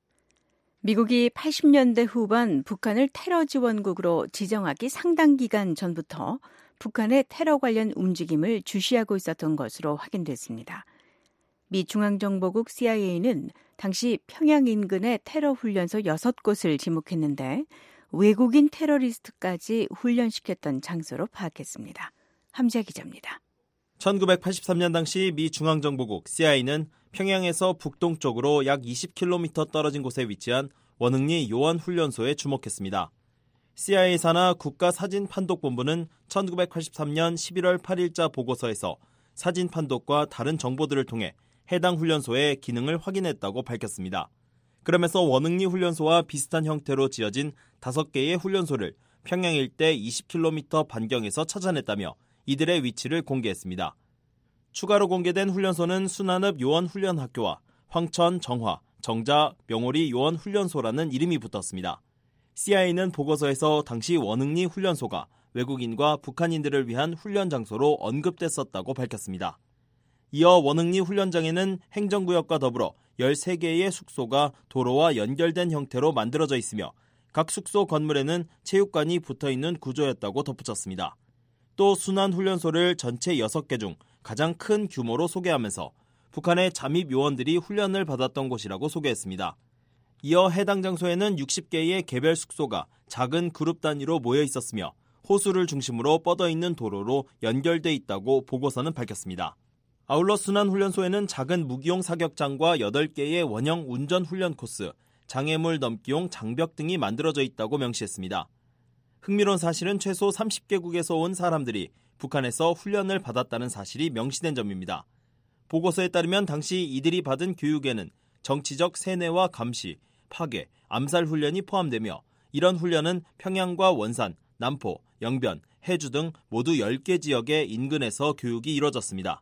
미국이 80년대 후반 북한을 테러 지원국으로 지정하기 상당 기간 전부터 북한의 테러 관련 움직임을 주시하고 있었던 것으로 확인됐습니다. 미 중앙정보국 CIA는 당시 평양 인근의 테러 훈련소 6곳을 지목했는데 외국인 테러리스트까지 훈련시켰던 장소로 파악했습니다. 함재 기자입니다. 1983년 당시 미 중앙정보국 CIA는 평양에서 북동쪽으로 약 20km 떨어진 곳에 위치한 원흥리 요원훈련소에 주목했습니다. CIA 산하 국가사진판독본부는 1983년 11월 8일자 보고서에서 사진 판독과 다른 정보들을 통해 해당 훈련소의 기능을 확인했다고 밝혔습니다. 그러면서 원흥리 훈련소와 비슷한 형태로 지어진 5개의 훈련소를 평양 일대 20km 반경에서 찾아냈다며 이들의 위치를 공개했습니다. 추가로 공개된 훈련소는 순안읍 요원훈련학교와 황천, 정화, 정자, 명오리 요원훈련소라는 이름이 붙었습니다. CIA는 보고서에서 당시 원흥리 훈련소가 외국인과 북한인들을 위한 훈련 장소로 언급됐었다고 밝혔습니다. 이어 원흥리 훈련장에는 행정구역과 더불어 13개의 숙소가 도로와 연결된 형태로 만들어져 있으며 각 숙소 건물에는 체육관이 붙어있는 구조였다고 덧붙였습니다. 또 순안훈련소를 전체 6개 중 가장 큰 규모로 소개하면서 북한의 잠입 요원들이 훈련을 받았던 곳이라고 소개했습니다. 이어 해당 장소에는 60개의 개별 숙소가 작은 그룹 단위로 모여 있었으며 호수를 중심으로 뻗어있는 도로로 연결돼 있다고 보고서는 밝혔습니다. 아울러 순안훈련소에는 작은 무기용 사격장과 8개의 원형 운전훈련 코스, 장애물 넘기용 장벽 등이 만들어져 있다고 명시했습니다. 흥미로운 사실은 최소 30개국에서 온 사람들이 북한에서 훈련을 받았다는 사실이 명시된 점입니다. 보고서에 따르면 당시 이들이 받은 교육에는 정치적 세뇌와 감시, 파괴, 암살 훈련이 포함되며 이런 훈련은 평양과 원산, 남포, 영변, 해주 등 모두 10개 지역의 인근에서 교육이 이뤄졌습니다.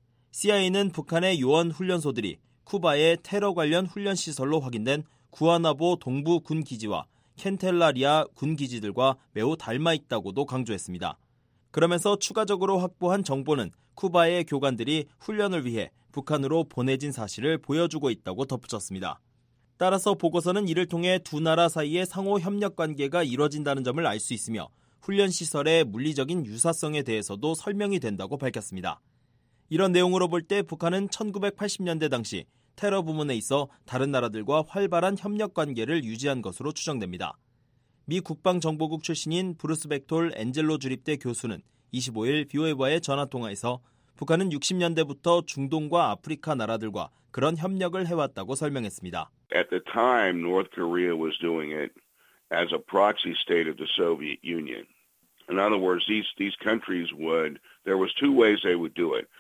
CIA는 북한의 요원 훈련소들이 쿠바의 테러 관련 훈련 시설로 확인된 구아나보 동부 군기지와 켄텔라리아 군기지들과 매우 닮아 있다고도 강조했습니다. 그러면서 추가적으로 확보한 정보는 쿠바의 교관들이 훈련을 위해 북한으로 보내진 사실을 보여주고 있다고 덧붙였습니다. 따라서 보고서는 이를 통해 두 나라 사이의 상호 협력 관계가 이뤄진다는 점을 알 수 있으며 훈련 시설의 물리적인 유사성에 대해서도 설명이 된다고 밝혔습니다. 이런 내용으로 볼 때 북한은 1980년대 당시 테러 부문에 있어 다른 나라들과 활발한 협력 관계를 유지한 것으로 추정됩니다. 미 국방정보국 출신인 브루스 벡톨 엔젤로 주립대 교수는 25일 BOA와의 전화통화에서 북한은 60년대부터 중동과 아프리카 나라들과 그런 협력을 해왔다고 설명했습니다. At the time, North Korea was doing it as a proxy state of the Soviet Union. In other words, these countries there was two ways they would do it.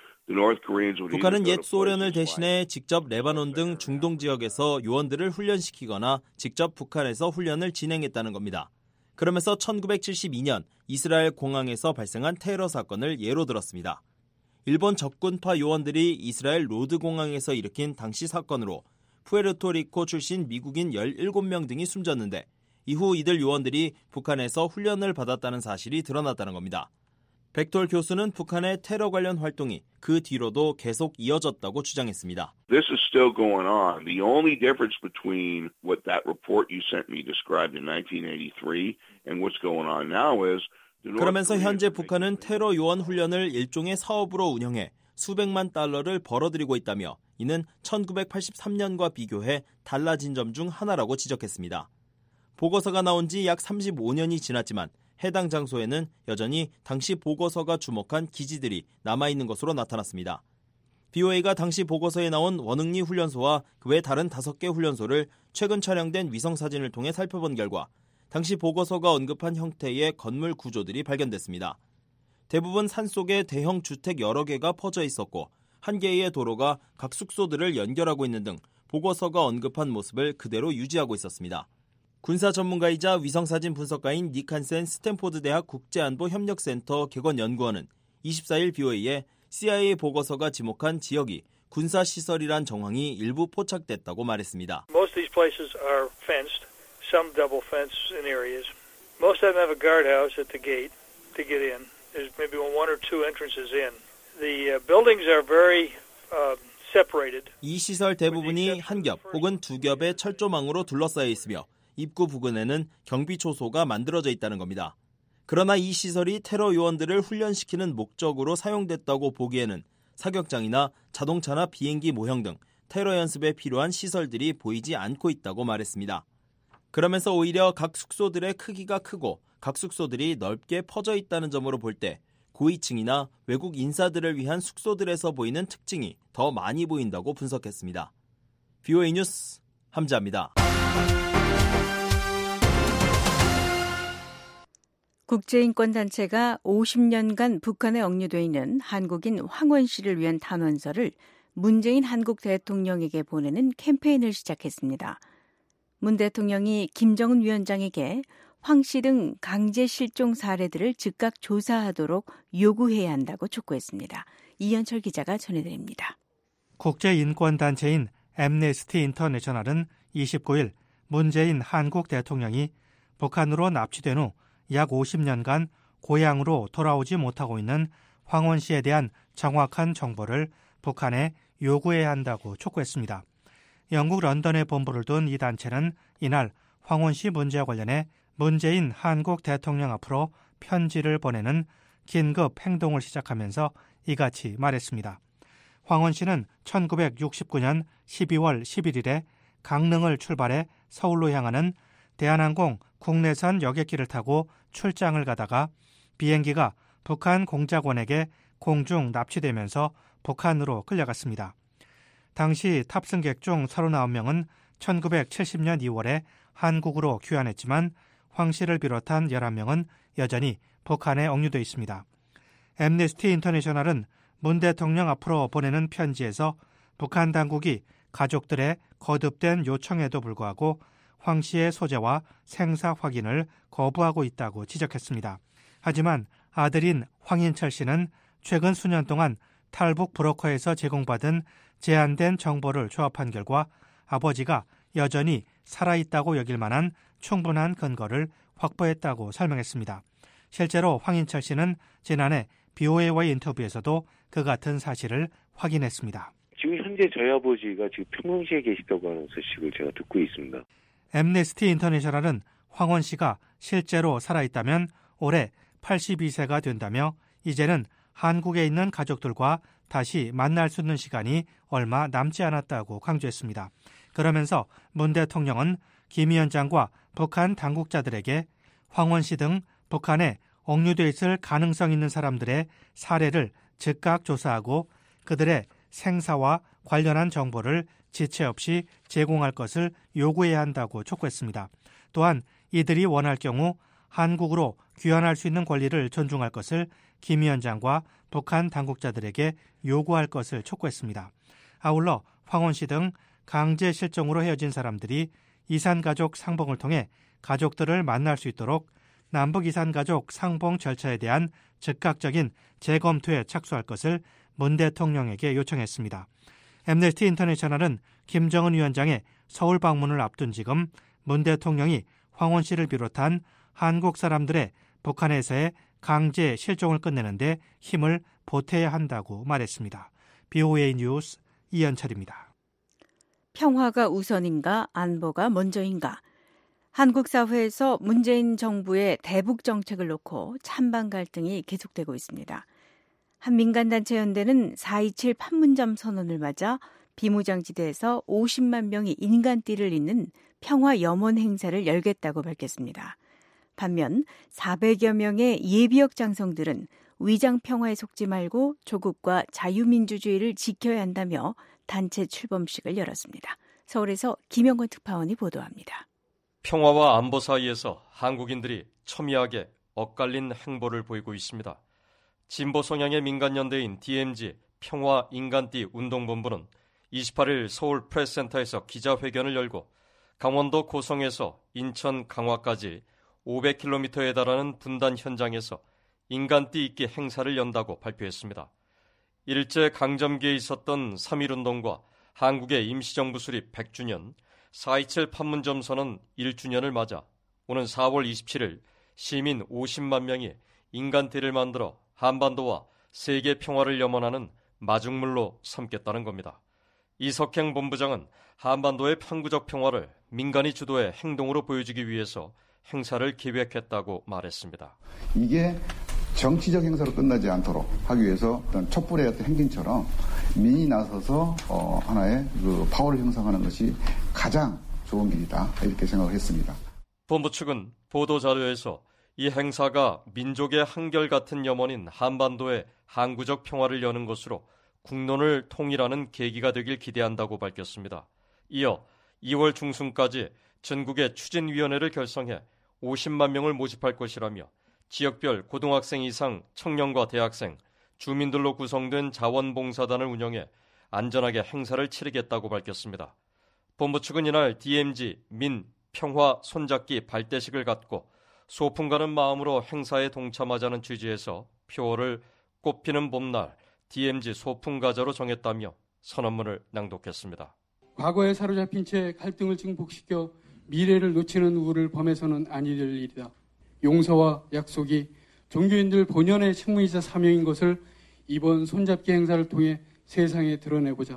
북한은 옛 소련을 대신해 직접 레바논 등 중동 지역에서 요원들을 훈련시키거나 직접 북한에서 훈련을 진행했다는 겁니다. 그러면서 1972년 이스라엘 공항에서 발생한 테러 사건을 예로 들었습니다. 일본 적군파 요원들이 이스라엘 로드 공항에서 일으킨 당시 사건으로 푸에르토리코 출신 미국인 17명 등이 숨졌는데 이후 이들 요원들이 북한에서 훈련을 받았다는 사실이 드러났다는 겁니다. 벡톨 교수는 북한의 테러 관련 활동이 그 뒤로도 계속 이어졌다고 주장했습니다. This is still going on. The only difference between what that report you sent me described in 1983 and what's going on now is 그러면서 현재 북한은 테러 요원 훈련을 일종의 사업으로 운영해 수백만 달러를 벌어들이고 있다며 이는 1983년과 비교해 달라진 점 중 하나라고 지적했습니다. 보고서가 나온 지 약 35년이 지났지만 해당 장소에는 여전히 당시 보고서가 주목한 기지들이 남아있는 것으로 나타났습니다. BOA가 당시 보고서에 나온 원흥리 훈련소와 그 외 다른 5개 훈련소를 최근 촬영된 위성사진을 통해 살펴본 결과 당시 보고서가 언급한 형태의 건물 구조들이 발견됐습니다. 대부분 산속에 대형 주택 여러 개가 퍼져 있었고 한 개의 도로가 각 숙소들을 연결하고 있는 등 보고서가 언급한 모습을 그대로 유지하고 있었습니다. 군사 전문가이자 위성사진 분석가인 닉 한센 스탠포드 대학 국제안보협력센터 객원연구원은 24일 BOA에 CIA 보고서가 지목한 지역이 군사시설이란 정황이 일부 포착됐다고 말했습니다. Most of these places are fenced, some double fenced in areas. Most of them have a guardhouse at the gate to get in. There's maybe one or two entrances in. The buildings are very separated. 이 시설 대부분이 한 겹 혹은 두 겹의 철조망으로 둘러싸여 있으며 입구 부근에는 경비 초소가 만들어져 있다는 겁니다. 그러나 이 시설이 테러 요원들을 훈련시키는 목적으로 사용됐다고 보기에는 사격장이나 자동차나 비행기 모형 등 테러 연습에 필요한 시설들이 보이지 않고 있다고 말했습니다. 그러면서 오히려 각 숙소들의 크기가 크고 각 숙소들이 넓게 퍼져 있다는 점으로 볼 때 고위층이나 외국 인사들을 위한 숙소들에서 보이는 특징이 더 많이 보인다고 분석했습니다. BOA 뉴스 함자입니다. 국제인권단체가 50년간 북한에 억류돼 있는 한국인 황원 씨를 위한 탄원서를 문재인 한국 대통령에게 보내는 캠페인을 시작했습니다. 문 대통령이 김정은 위원장에게 황 씨 등 강제 실종 사례들을 즉각 조사하도록 요구해야 한다고 촉구했습니다. 이현철 기자가 전해드립니다. 국제인권단체인 앰네스티 인터내셔널은 29일 문재인 한국 대통령이 북한으로 납치된 후 약 50년간 고향으로 돌아오지 못하고 있는 황원 씨에 대한 정확한 정보를 북한에 요구해야 한다고 촉구했습니다. 영국 런던에 본부를 둔 이 단체는 이날 황원 씨 문제와 관련해 문재인 한국 대통령 앞으로 편지를 보내는 긴급 행동을 시작하면서 이같이 말했습니다. 황원 씨는 1969년 12월 11일에 강릉을 출발해 서울로 향하는 대한항공 국내선 여객기를 타고 출장을 가다가 비행기가 북한 공작원에게 공중 납치되면서 북한으로 끌려갔습니다. 당시 탑승객 중 39명은 1970년 2월에 한국으로 귀환했지만 황 씨를 비롯한 11명은 여전히 북한에 억류돼 있습니다. 앰네스티 인터내셔널은 문 대통령 앞으로 보내는 편지에서 북한 당국이 가족들의 거듭된 요청에도 불구하고 황 씨의 소재와 생사 확인을 거부하고 있다고 지적했습니다. 하지만 아들인 황인철 씨는 최근 수년 동안 탈북 브로커에서 제공받은 제한된 정보를 조합한 결과 아버지가 여전히 살아있다고 여길 만한 충분한 근거를 확보했다고 설명했습니다. 실제로 황인철 씨는 지난해 BOA와의 인터뷰에서도 그 같은 사실을 확인했습니다. 지금 현재 저희 아버지가 지금 평양시에 계시다고 하는 소식을 제가 듣고 있습니다. 앰네스티 인터내셔널은 황원 씨가 실제로 살아있다면 올해 82세가 된다며 이제는 한국에 있는 가족들과 다시 만날 수 있는 시간이 얼마 남지 않았다고 강조했습니다. 그러면서 문 대통령은 김 위원장과 북한 당국자들에게 황원 씨 등 북한에 억류돼 있을 가능성 있는 사람들의 사례를 즉각 조사하고 그들의 생사와 관련한 정보를 지체 없이 제공할 것을 요구해야 한다고 촉구했습니다. 또한 이들이 원할 경우 한국으로 귀환할 수 있는 권리를 존중할 것을 김 위원장과 북한 당국자들에게 요구할 것을 촉구했습니다. 아울러 황원 씨 등 강제 실종으로 헤어진 사람들이 이산가족 상봉을 통해 가족들을 만날 수 있도록 남북 이산가족 상봉 절차에 대한 즉각적인 재검토에 착수할 것을 문 대통령에게 요청했습니다. 앰네스티 인터내셔널은 김정은 위원장의 서울 방문을 앞둔 지금 문 대통령이 황원 씨를 비롯한 한국 사람들의 북한에서의 강제 실종을 끝내는데 힘을 보태야 한다고 말했습니다. BOA 뉴스 이현철입니다. 평화가 우선인가 안보가 먼저인가? 한국 사회에서 문재인 정부의 대북 정책을 놓고 찬반 갈등이 계속되고 있습니다. 한 민간단체 연대는 4.27 판문점 선언을 맞아 비무장지대에서 50만 명이 인간띠를 잇는 평화 염원 행사를 열겠다고 밝혔습니다. 반면 400여 명의 예비역 장성들은 위장 평화에 속지 말고 조국과 자유민주주의를 지켜야 한다며 단체 출범식을 열었습니다. 서울에서 김영건 특파원이 보도합니다. 평화와 안보 사이에서 한국인들이 첨예하게 엇갈린 행보를 보이고 있습니다. 진보 성향의 민간연대인 DMZ 평화인간띠 운동본부는 28일 서울 프레스센터에서 기자회견을 열고 강원도 고성에서 인천 강화까지 500km에 달하는 분단 현장에서 인간띠 있게 행사를 연다고 발표했습니다. 일제 강점기에 있었던 3.1운동과 한국의 임시정부 수립 100주년, 4.27 판문점 선언 1주년을 맞아 오는 4월 27일 시민 50만 명이 인간띠를 만들어 한반도와 세계 평화를 염원하는 마중물로 삼겠다는 겁니다. 이석행 본부장은 한반도의 항구적 평화를 민간이 주도의 행동으로 보여주기 위해서 행사를 기획했다고 말했습니다. 이게 정치적 행사로 끝나지 않도록 하기 위해서 어떤 촛불의 어떤 행진처럼 민이 나서서 하나의 그 파워를 형성하는 것이 가장 좋은 길이다 이렇게 생각했습니다. 본부 측은 보도자료에서 이 행사가 민족의 한결같은 염원인 한반도의 항구적 평화를 여는 것으로 국론을 통일하는 계기가 되길 기대한다고 밝혔습니다. 이어 2월 중순까지 전국의 추진위원회를 결성해 50만 명을 모집할 것이라며 지역별 고등학생 이상 청년과 대학생, 주민들로 구성된 자원봉사단을 운영해 안전하게 행사를 치르겠다고 밝혔습니다. 본부 측은 이날 DMZ 민 평화 손잡기 발대식을 갖고 소풍 가는 마음으로 행사에 동참하자는 취지에서 표어를 꽃피는 봄날 DMZ 소풍 가자로 정했다며 선언문을 낭독했습니다. 과거에 사로잡힌 채 갈등을 증폭시켜 미래를 놓치는 우를 범해서는 아니 될 일이다. 용서와 약속이 종교인들 본연의 책무이자 사명인 것을 이번 손잡기 행사를 통해 세상에 드러내고자.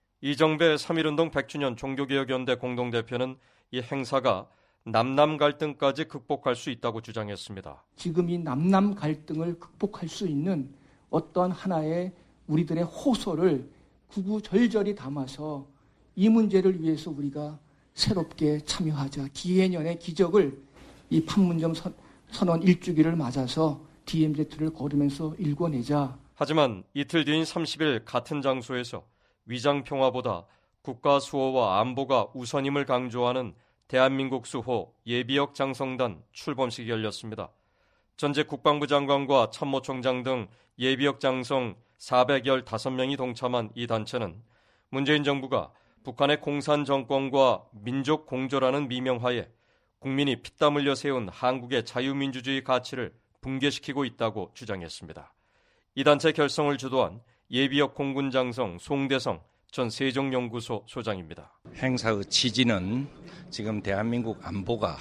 이정배 3.1운동 100주년 종교개혁연대 공동대표는 이 행사가 남남 갈등까지 극복할 수 있다고 주장했습니다. 지금 이 남남 갈등을 극복할 수 있는 어떤 하나의 우리들의 호소를 구구절절히 담아서 이 문제를 위해서 우리가 새롭게 참여하자. 기해년의 기적을 이 판문점 선언 1주기를 맞아서 DMZ를 걸으면서 일궈내자. 하지만 이틀 뒤인 30일 같은 장소에서 위장평화보다 국가 수호와 안보가 우선임을 강조하는 대한민국 수호 예비역 장성단 출범식이 열렸습니다. 전직 국방부 장관과 참모총장 등 예비역 장성 415명이 동참한 이 단체는 문재인 정부가 북한의 공산 정권과 민족 공조라는 미명하에 국민이 피땀 흘려 세운 한국의 자유민주주의 가치를 붕괴시키고 있다고 주장했습니다. 이 단체 결성을 주도한 예비역 공군장성 송대성 전 세종연구소 소장입니다. 행사의 취지는 지금 대한민국 안보가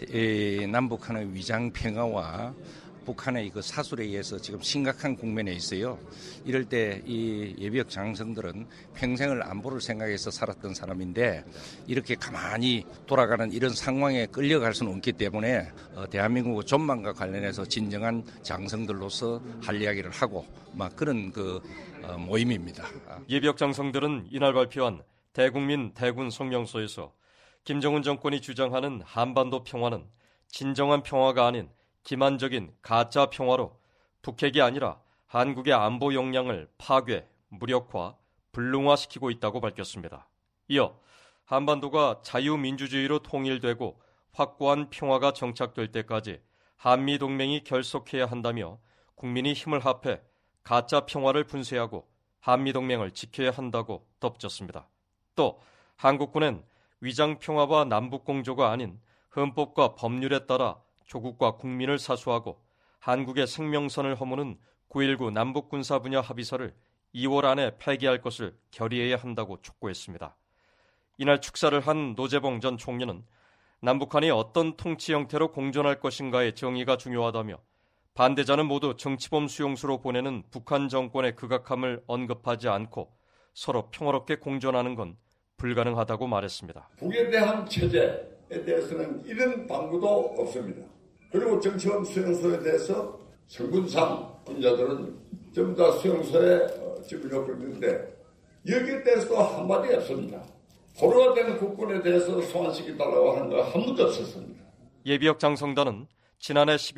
남북한의 위장평화와 북한의 그 사술에 의해서 지금 심각한 국면에 있어요. 이럴 때 이 예비역 장성들은 평생을 안보를 생각해서 살았던 사람인데 이렇게 가만히 돌아가는 이런 상황에 끌려갈 수는 없기 때문에 대한민국의 전망과 관련해서 진정한 장성들로서 할 이야기를 하고 막 그런 그 모임입니다. 예비역 장성들은 이날 발표한 대국민 대군 성명서에서 김정은 정권이 주장하는 한반도 평화는 진정한 평화가 아닌 기만적인 가짜 평화로 북핵이 아니라 한국의 안보 역량을 파괴, 무력화, 불능화시키고 있다고 밝혔습니다. 이어 한반도가 자유민주주의로 통일되고 확고한 평화가 정착될 때까지 한미동맹이 결속해야 한다며 국민이 힘을 합해 가짜 평화를 분쇄하고 한미동맹을 지켜야 한다고 덧붙였습니다. 또 한국군은 위장평화와 남북공조가 아닌 헌법과 법률에 따라 조국과 국민을 사수하고 한국의 생명선을 허무는 9.19 남북군사 분야 합의서를 2월 안에 폐기할 것을 결의해야 한다고 촉구했습니다. 이날 축사를 한 노재봉 전 총리는 남북한이 어떤 통치 형태로 공존할 것인가의 정의가 중요하다며 반대자는 모두 정치범 수용소로 보내는 북한 정권의 극악함을 언급하지 않고 서로 평화롭게 공존하는 건 불가능하다고 말했습니다. 북에 대한 체제에 대해서는 이런 방구도 없습니다. 그리고 정치범 수용소에 대해서 성분상 인자들은 전부 다 수용소에 집어넣고 있는데 여기에 대해서도 한마디 없습니다. 포로가 된 국군에 대해서 소환시켜달라고 하는 거 한 번도 없었습니다. 예비역 장성단은 지난해 11월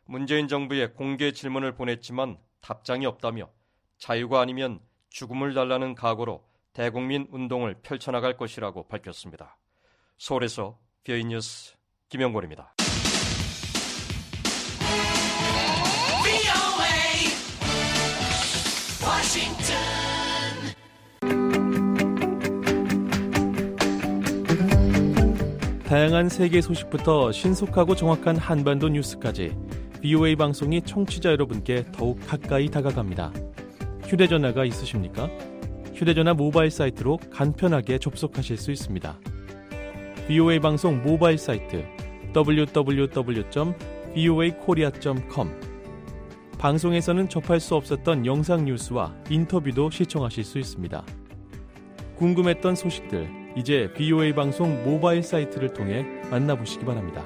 문재인 정부에 공개 질문을 보냈지만 답장이 없다며 자유가 아니면 죽음을 달라는 각오로 대국민 운동을 펼쳐나갈 것이라고 밝혔습니다. 서울에서 VOA 뉴스 김영권입니다. 다양한 세계 소식부터 신속하고 정확한 한반도 뉴스까지 VOA 방송이 청취자 여러분께 더욱 가까이 다가갑니다. 휴대전화가 있으십니까? 휴대전화 모바일 사이트로 간편하게 접속하실 수 있습니다. VOA 방송 모바일 사이트 www.voakorea.com 방송에서는 접할 수 없었던 영상 뉴스와 인터뷰도 시청하실 수 있습니다. 궁금했던 소식들 이제 VOA 방송 모바일 사이트를 통해 만나보시기 바랍니다.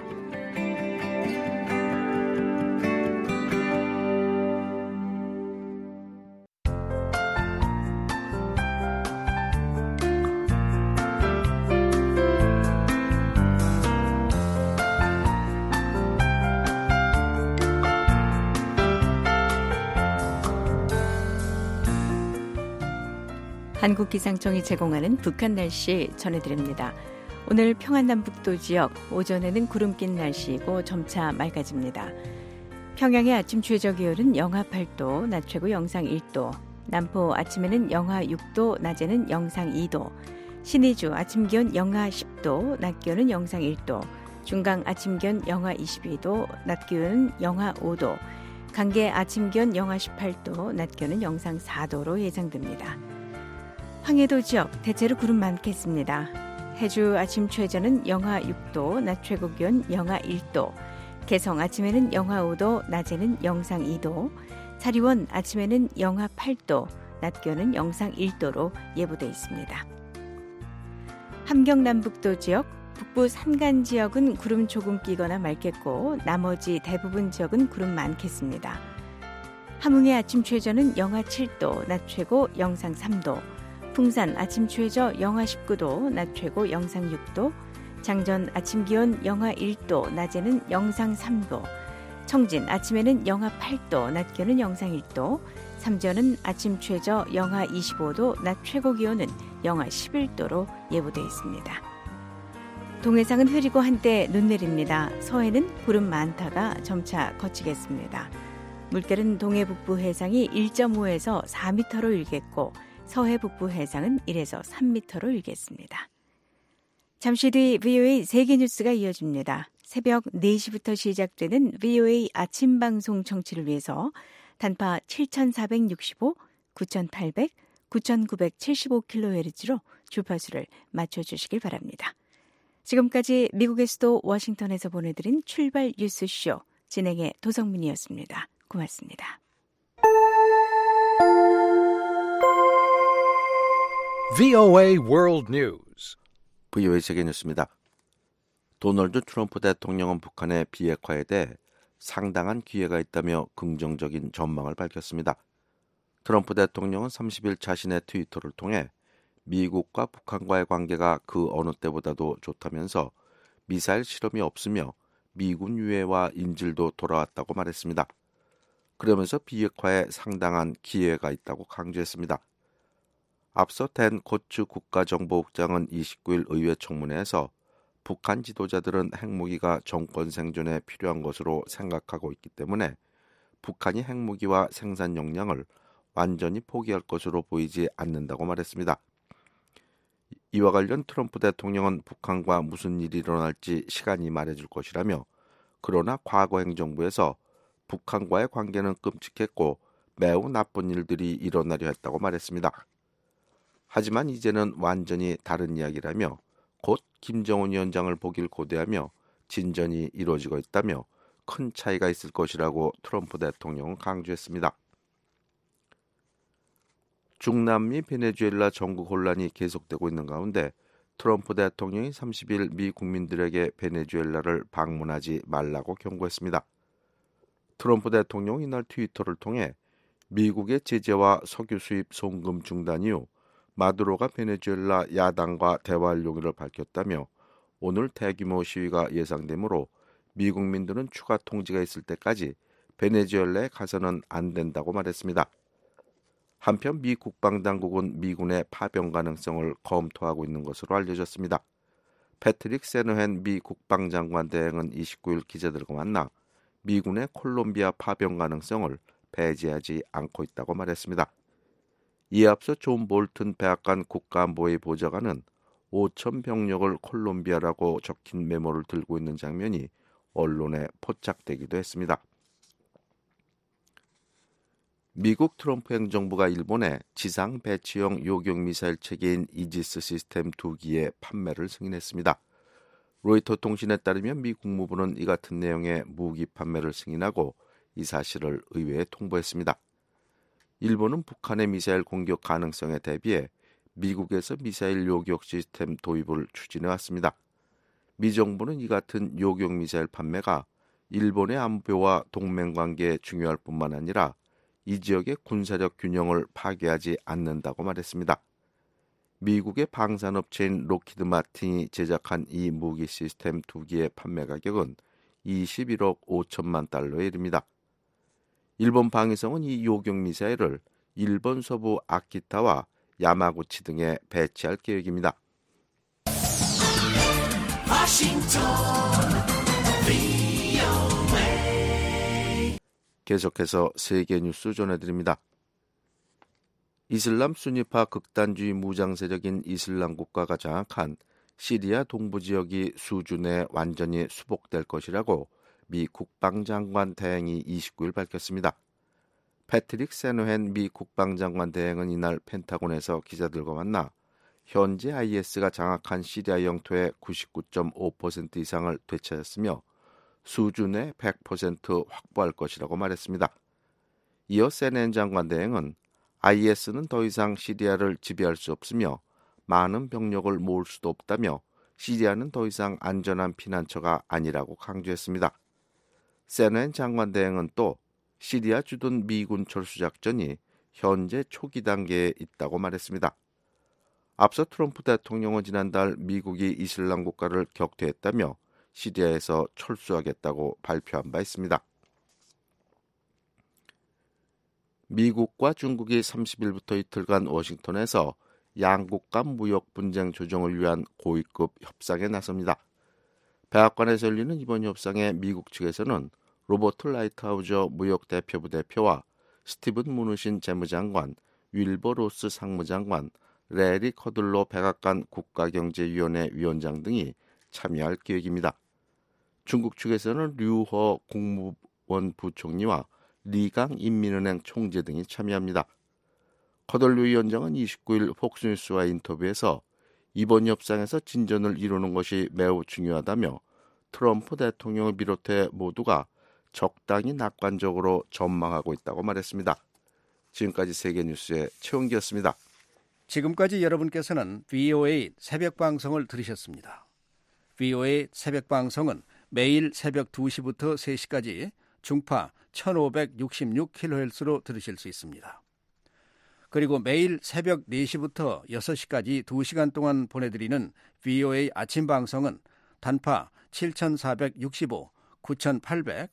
한국기상청이 제공하는 북한 날씨 전해드립니다. 오늘 평안남북도 지역 오전에는 구름 낀 날씨이고 점차 맑아집니다. 평양의 아침 최저기온은 영하 8도, 낮 최고 영상 1도, 남포 아침에는 영하 6도, 낮에는 영상 2도, 신의주 아침 기온 영하 10도, 낮 기온은 영상 1도, 중강 아침 기온 영하 22도, 낮 기온은 영하 5도, 강계 아침 기온 영하 18도, 낮 기온은 영상 4도로 예상됩니다. 황해도 지역 대체로 구름 많겠습니다. 해주 아침 최저는 영하 6도, 낮 최고 기온 영하 1도, 개성 아침에는 영하 5도, 낮에는 영상 2도, 사리원 아침에는 영하 8도, 낮 기온은 영상 1도로 예보돼 있습니다. 함경남북도 지역, 북부 산간 지역은 구름 조금 끼거나 맑겠고 나머지 대부분 지역은 구름 많겠습니다. 함흥의 아침 최저는 영하 7도, 낮 최고 영상 3도, 풍산 아침 최저 영하 19도, 낮 최고 영상 6도, 장전 아침 기온 영하 1도, 낮에는 영상 3도, 청진 아침에는 영하 8도, 낮 기온은 영상 1도, 삼전은 아침 최저 영하 25도, 낮 최고 기온은 영하 11도로 예보되어 있습니다. 동해상은 흐리고 한때 눈 내립니다. 서해는 구름 많다가 점차 걷히겠습니다. 물결은 동해 북부 해상이 1.5에서 4m로 일겠고 서해 북부 해상은 1에서 3m로 일겠습니다. 잠시 뒤 VOA 세계뉴스가 이어집니다. 새벽 4시부터 시작되는 VOA 아침 방송 청취를 위해서 단파 7465, 9800, 9975kHz로 주파수를 맞춰주시길 바랍니다. 지금까지 미국의 수도 워싱턴에서 보내드린 출발 뉴스쇼 진행의 도성민이었습니다. 고맙습니다. VOA World News. VOA 세계뉴스입니다. 도널드 트럼프 대통령은 북한의 비핵화에 대해 상당한 기회가 있다며 긍정적인 전망을 밝혔습니다. 트럼프 대통령은 30일 자신의 트위터를 통해 미국과 북한과의 관계가 그 어느 때보다도 좋다면서 미사일 실험이 없으며 미군 유해와 인질도 돌아왔다고 말했습니다. 그러면서 비핵화에 상당한 기회가 있다고 강조했습니다. 앞서 댄 코츠 국가정보국장은 29일 의회 청문회에서 북한 지도자들은 핵무기가 정권 생존에 필요한 것으로 생각하고 있기 때문에 북한이 핵무기와 생산 역량을 완전히 포기할 것으로 보이지 않는다고 말했습니다. 이와 관련 트럼프 대통령은 북한과 무슨 일이 일어날지 시간이 말해줄 것이라며 그러나 과거 행정부에서 북한과의 관계는 끔찍했고 매우 나쁜 일들이 일어나려 했다고 말했습니다. 하지만 이제는 완전히 다른 이야기라며 곧 김정은 위원장을 보길 고대하며 진전이 이루어지고 있다며 큰 차이가 있을 것이라고 트럼프 대통령은 강조했습니다. 중남미 베네수엘라 정국 혼란이 계속되고 있는 가운데 트럼프 대통령이 30일 미 국민들에게 베네수엘라를 방문하지 말라고 경고했습니다. 트럼프 대통령은 이날 트위터를 통해 미국의 제재와 석유 수입 송금 중단 이후 마두로가 베네수엘라 야당과 대화할 용의를 밝혔다며 오늘 대규모 시위가 예상되므로 미국민들은 추가 통지가 있을 때까지 베네수엘라에 가서는 안 된다고 말했습니다. 한편 미 국방당국은 미군의 파병 가능성을 검토하고 있는 것으로 알려졌습니다. 패트릭 세너헨 미 국방장관 대행은 29일 기자들과 만나 미군의 콜롬비아 파병 가능성을 배제하지 않고 있다고 말했습니다. 이에 앞서 존 볼튼 백악관 국가안보의 보좌관은 5천 병력을 콜롬비아라고 적힌 메모를 들고 있는 장면이 언론에 포착되기도 했습니다. 미국 트럼프 행정부가 일본에 지상 배치형 요격 미사일 체계인 이지스 시스템 2기의 판매를 승인했습니다. 로이터 통신에 따르면 미 국무부는 이 같은 내용의 무기 판매를 승인하고 이 사실을 의회에 통보했습니다. 일본은 북한의 미사일 공격 가능성에 대비해 미국에서 미사일 요격 시스템 도입을 추진해왔습니다. 미 정부는 이 같은 요격 미사일 판매가 일본의 안보와 동맹관계에 중요할 뿐만 아니라 이 지역의 군사력 균형을 파괴하지 않는다고 말했습니다. 미국의 방산업체인 로키드 마틴이 제작한 이 무기 시스템 2기의 판매 가격은 21억 5천만 달러에 이릅니다. 일본 방위성은 이 요격 미사일을 일본 서부 아키타와 야마구치 등에 배치할 계획입니다. 계속해서 세계 뉴스 전해드립니다. 이슬람 수니파 극단주의 무장 세력인 이슬람 국가가 장악한 시리아 동부 지역이 수준에 완전히 수복될 것이라고 미 국방장관 대행이 29일 밝혔습니다. 패트릭 세너헨 미 국방장관 대행은 이날 펜타곤에서 기자들과 만나 현재 IS가 장악한 시리아 영토의 99.5% 이상을 되찾았으며 수준의 100% 확보할 것이라고 말했습니다. 이어 세넨 장관 대행은 IS는 더 이상 시리아를 지배할 수 없으며 많은 병력을 모을 수도 없다며 시리아는 더 이상 안전한 피난처가 아니라고 강조했습니다. 세넨 장관 대행은 또 시리아 주둔 미군 철수작전이 현재 초기 단계에 있다고 말했습니다. 앞서 트럼프 대통령은 지난달 미국이 이슬람 국가를 격퇴했다며 시리아에서 철수하겠다고 발표한 바 있습니다. 미국과 중국이 30일부터 이틀간 워싱턴에서 양국 간 무역 분쟁 조정을 위한 고위급 협상에 나섭니다. 백악관에서 열리는 이번 협상에 미국 측에서는 로버트 라이트하우저 무역 대표부 대표와 스티븐 무누신 재무장관, 윌버 로스 상무장관, 레리 커들로 백악관 국가경제위원회 위원장 등이 참여할 계획입니다. 중국 측에서는 류허 국무원 부총리와 리강 인민은행 총재 등이 참여합니다. 커들로 위원장은 29일 폭스뉴스와 인터뷰에서 이번 협상에서 진전을 이루는 것이 매우 중요하다며 트럼프 대통령을 비롯해 모두가 적당히 낙관적으로 전망하고 있다고 말했습니다. 지금까지 세계뉴스의 최원기였습니다. 지금까지 여러분께서는 VOA 새벽방송을 들으셨습니다. VOA 새벽방송은 매일 새벽 2시부터 3시까지 중파 1566kHz로 들으실 수 있습니다. 그리고 매일 새벽 4시부터 6시까지 2시간 동안 보내드리는 VOA 아침방송은 단파 7465, 9800,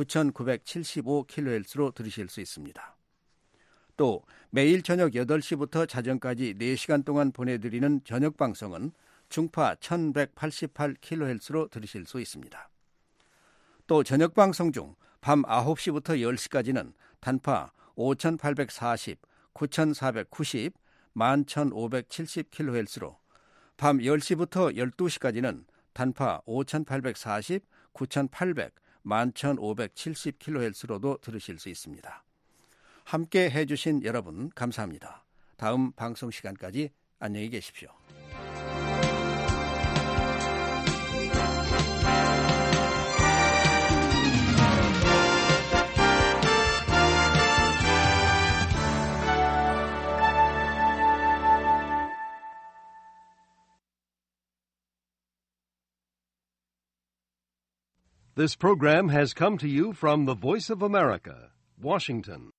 9975kHz로 들으실 수 있습니다. 또 매일 저녁 8시부터 자정까지 4시간 동안 보내드리는 저녁방송은 중파 1188kHz로 들으실 수 있습니다. 또 저녁방송 중 밤 9시부터 10시까지는 단파 5840, 9490, 11570kHz로 밤 10시부터 12시까지는 단파 5840, 9800, 11570kHz로도 들으실 수 있습니다. 함께 해주신 여러분 감사합니다. 다음 방송 시간까지 안녕히 계십시오. This program has come to you from the Voice of America, Washington.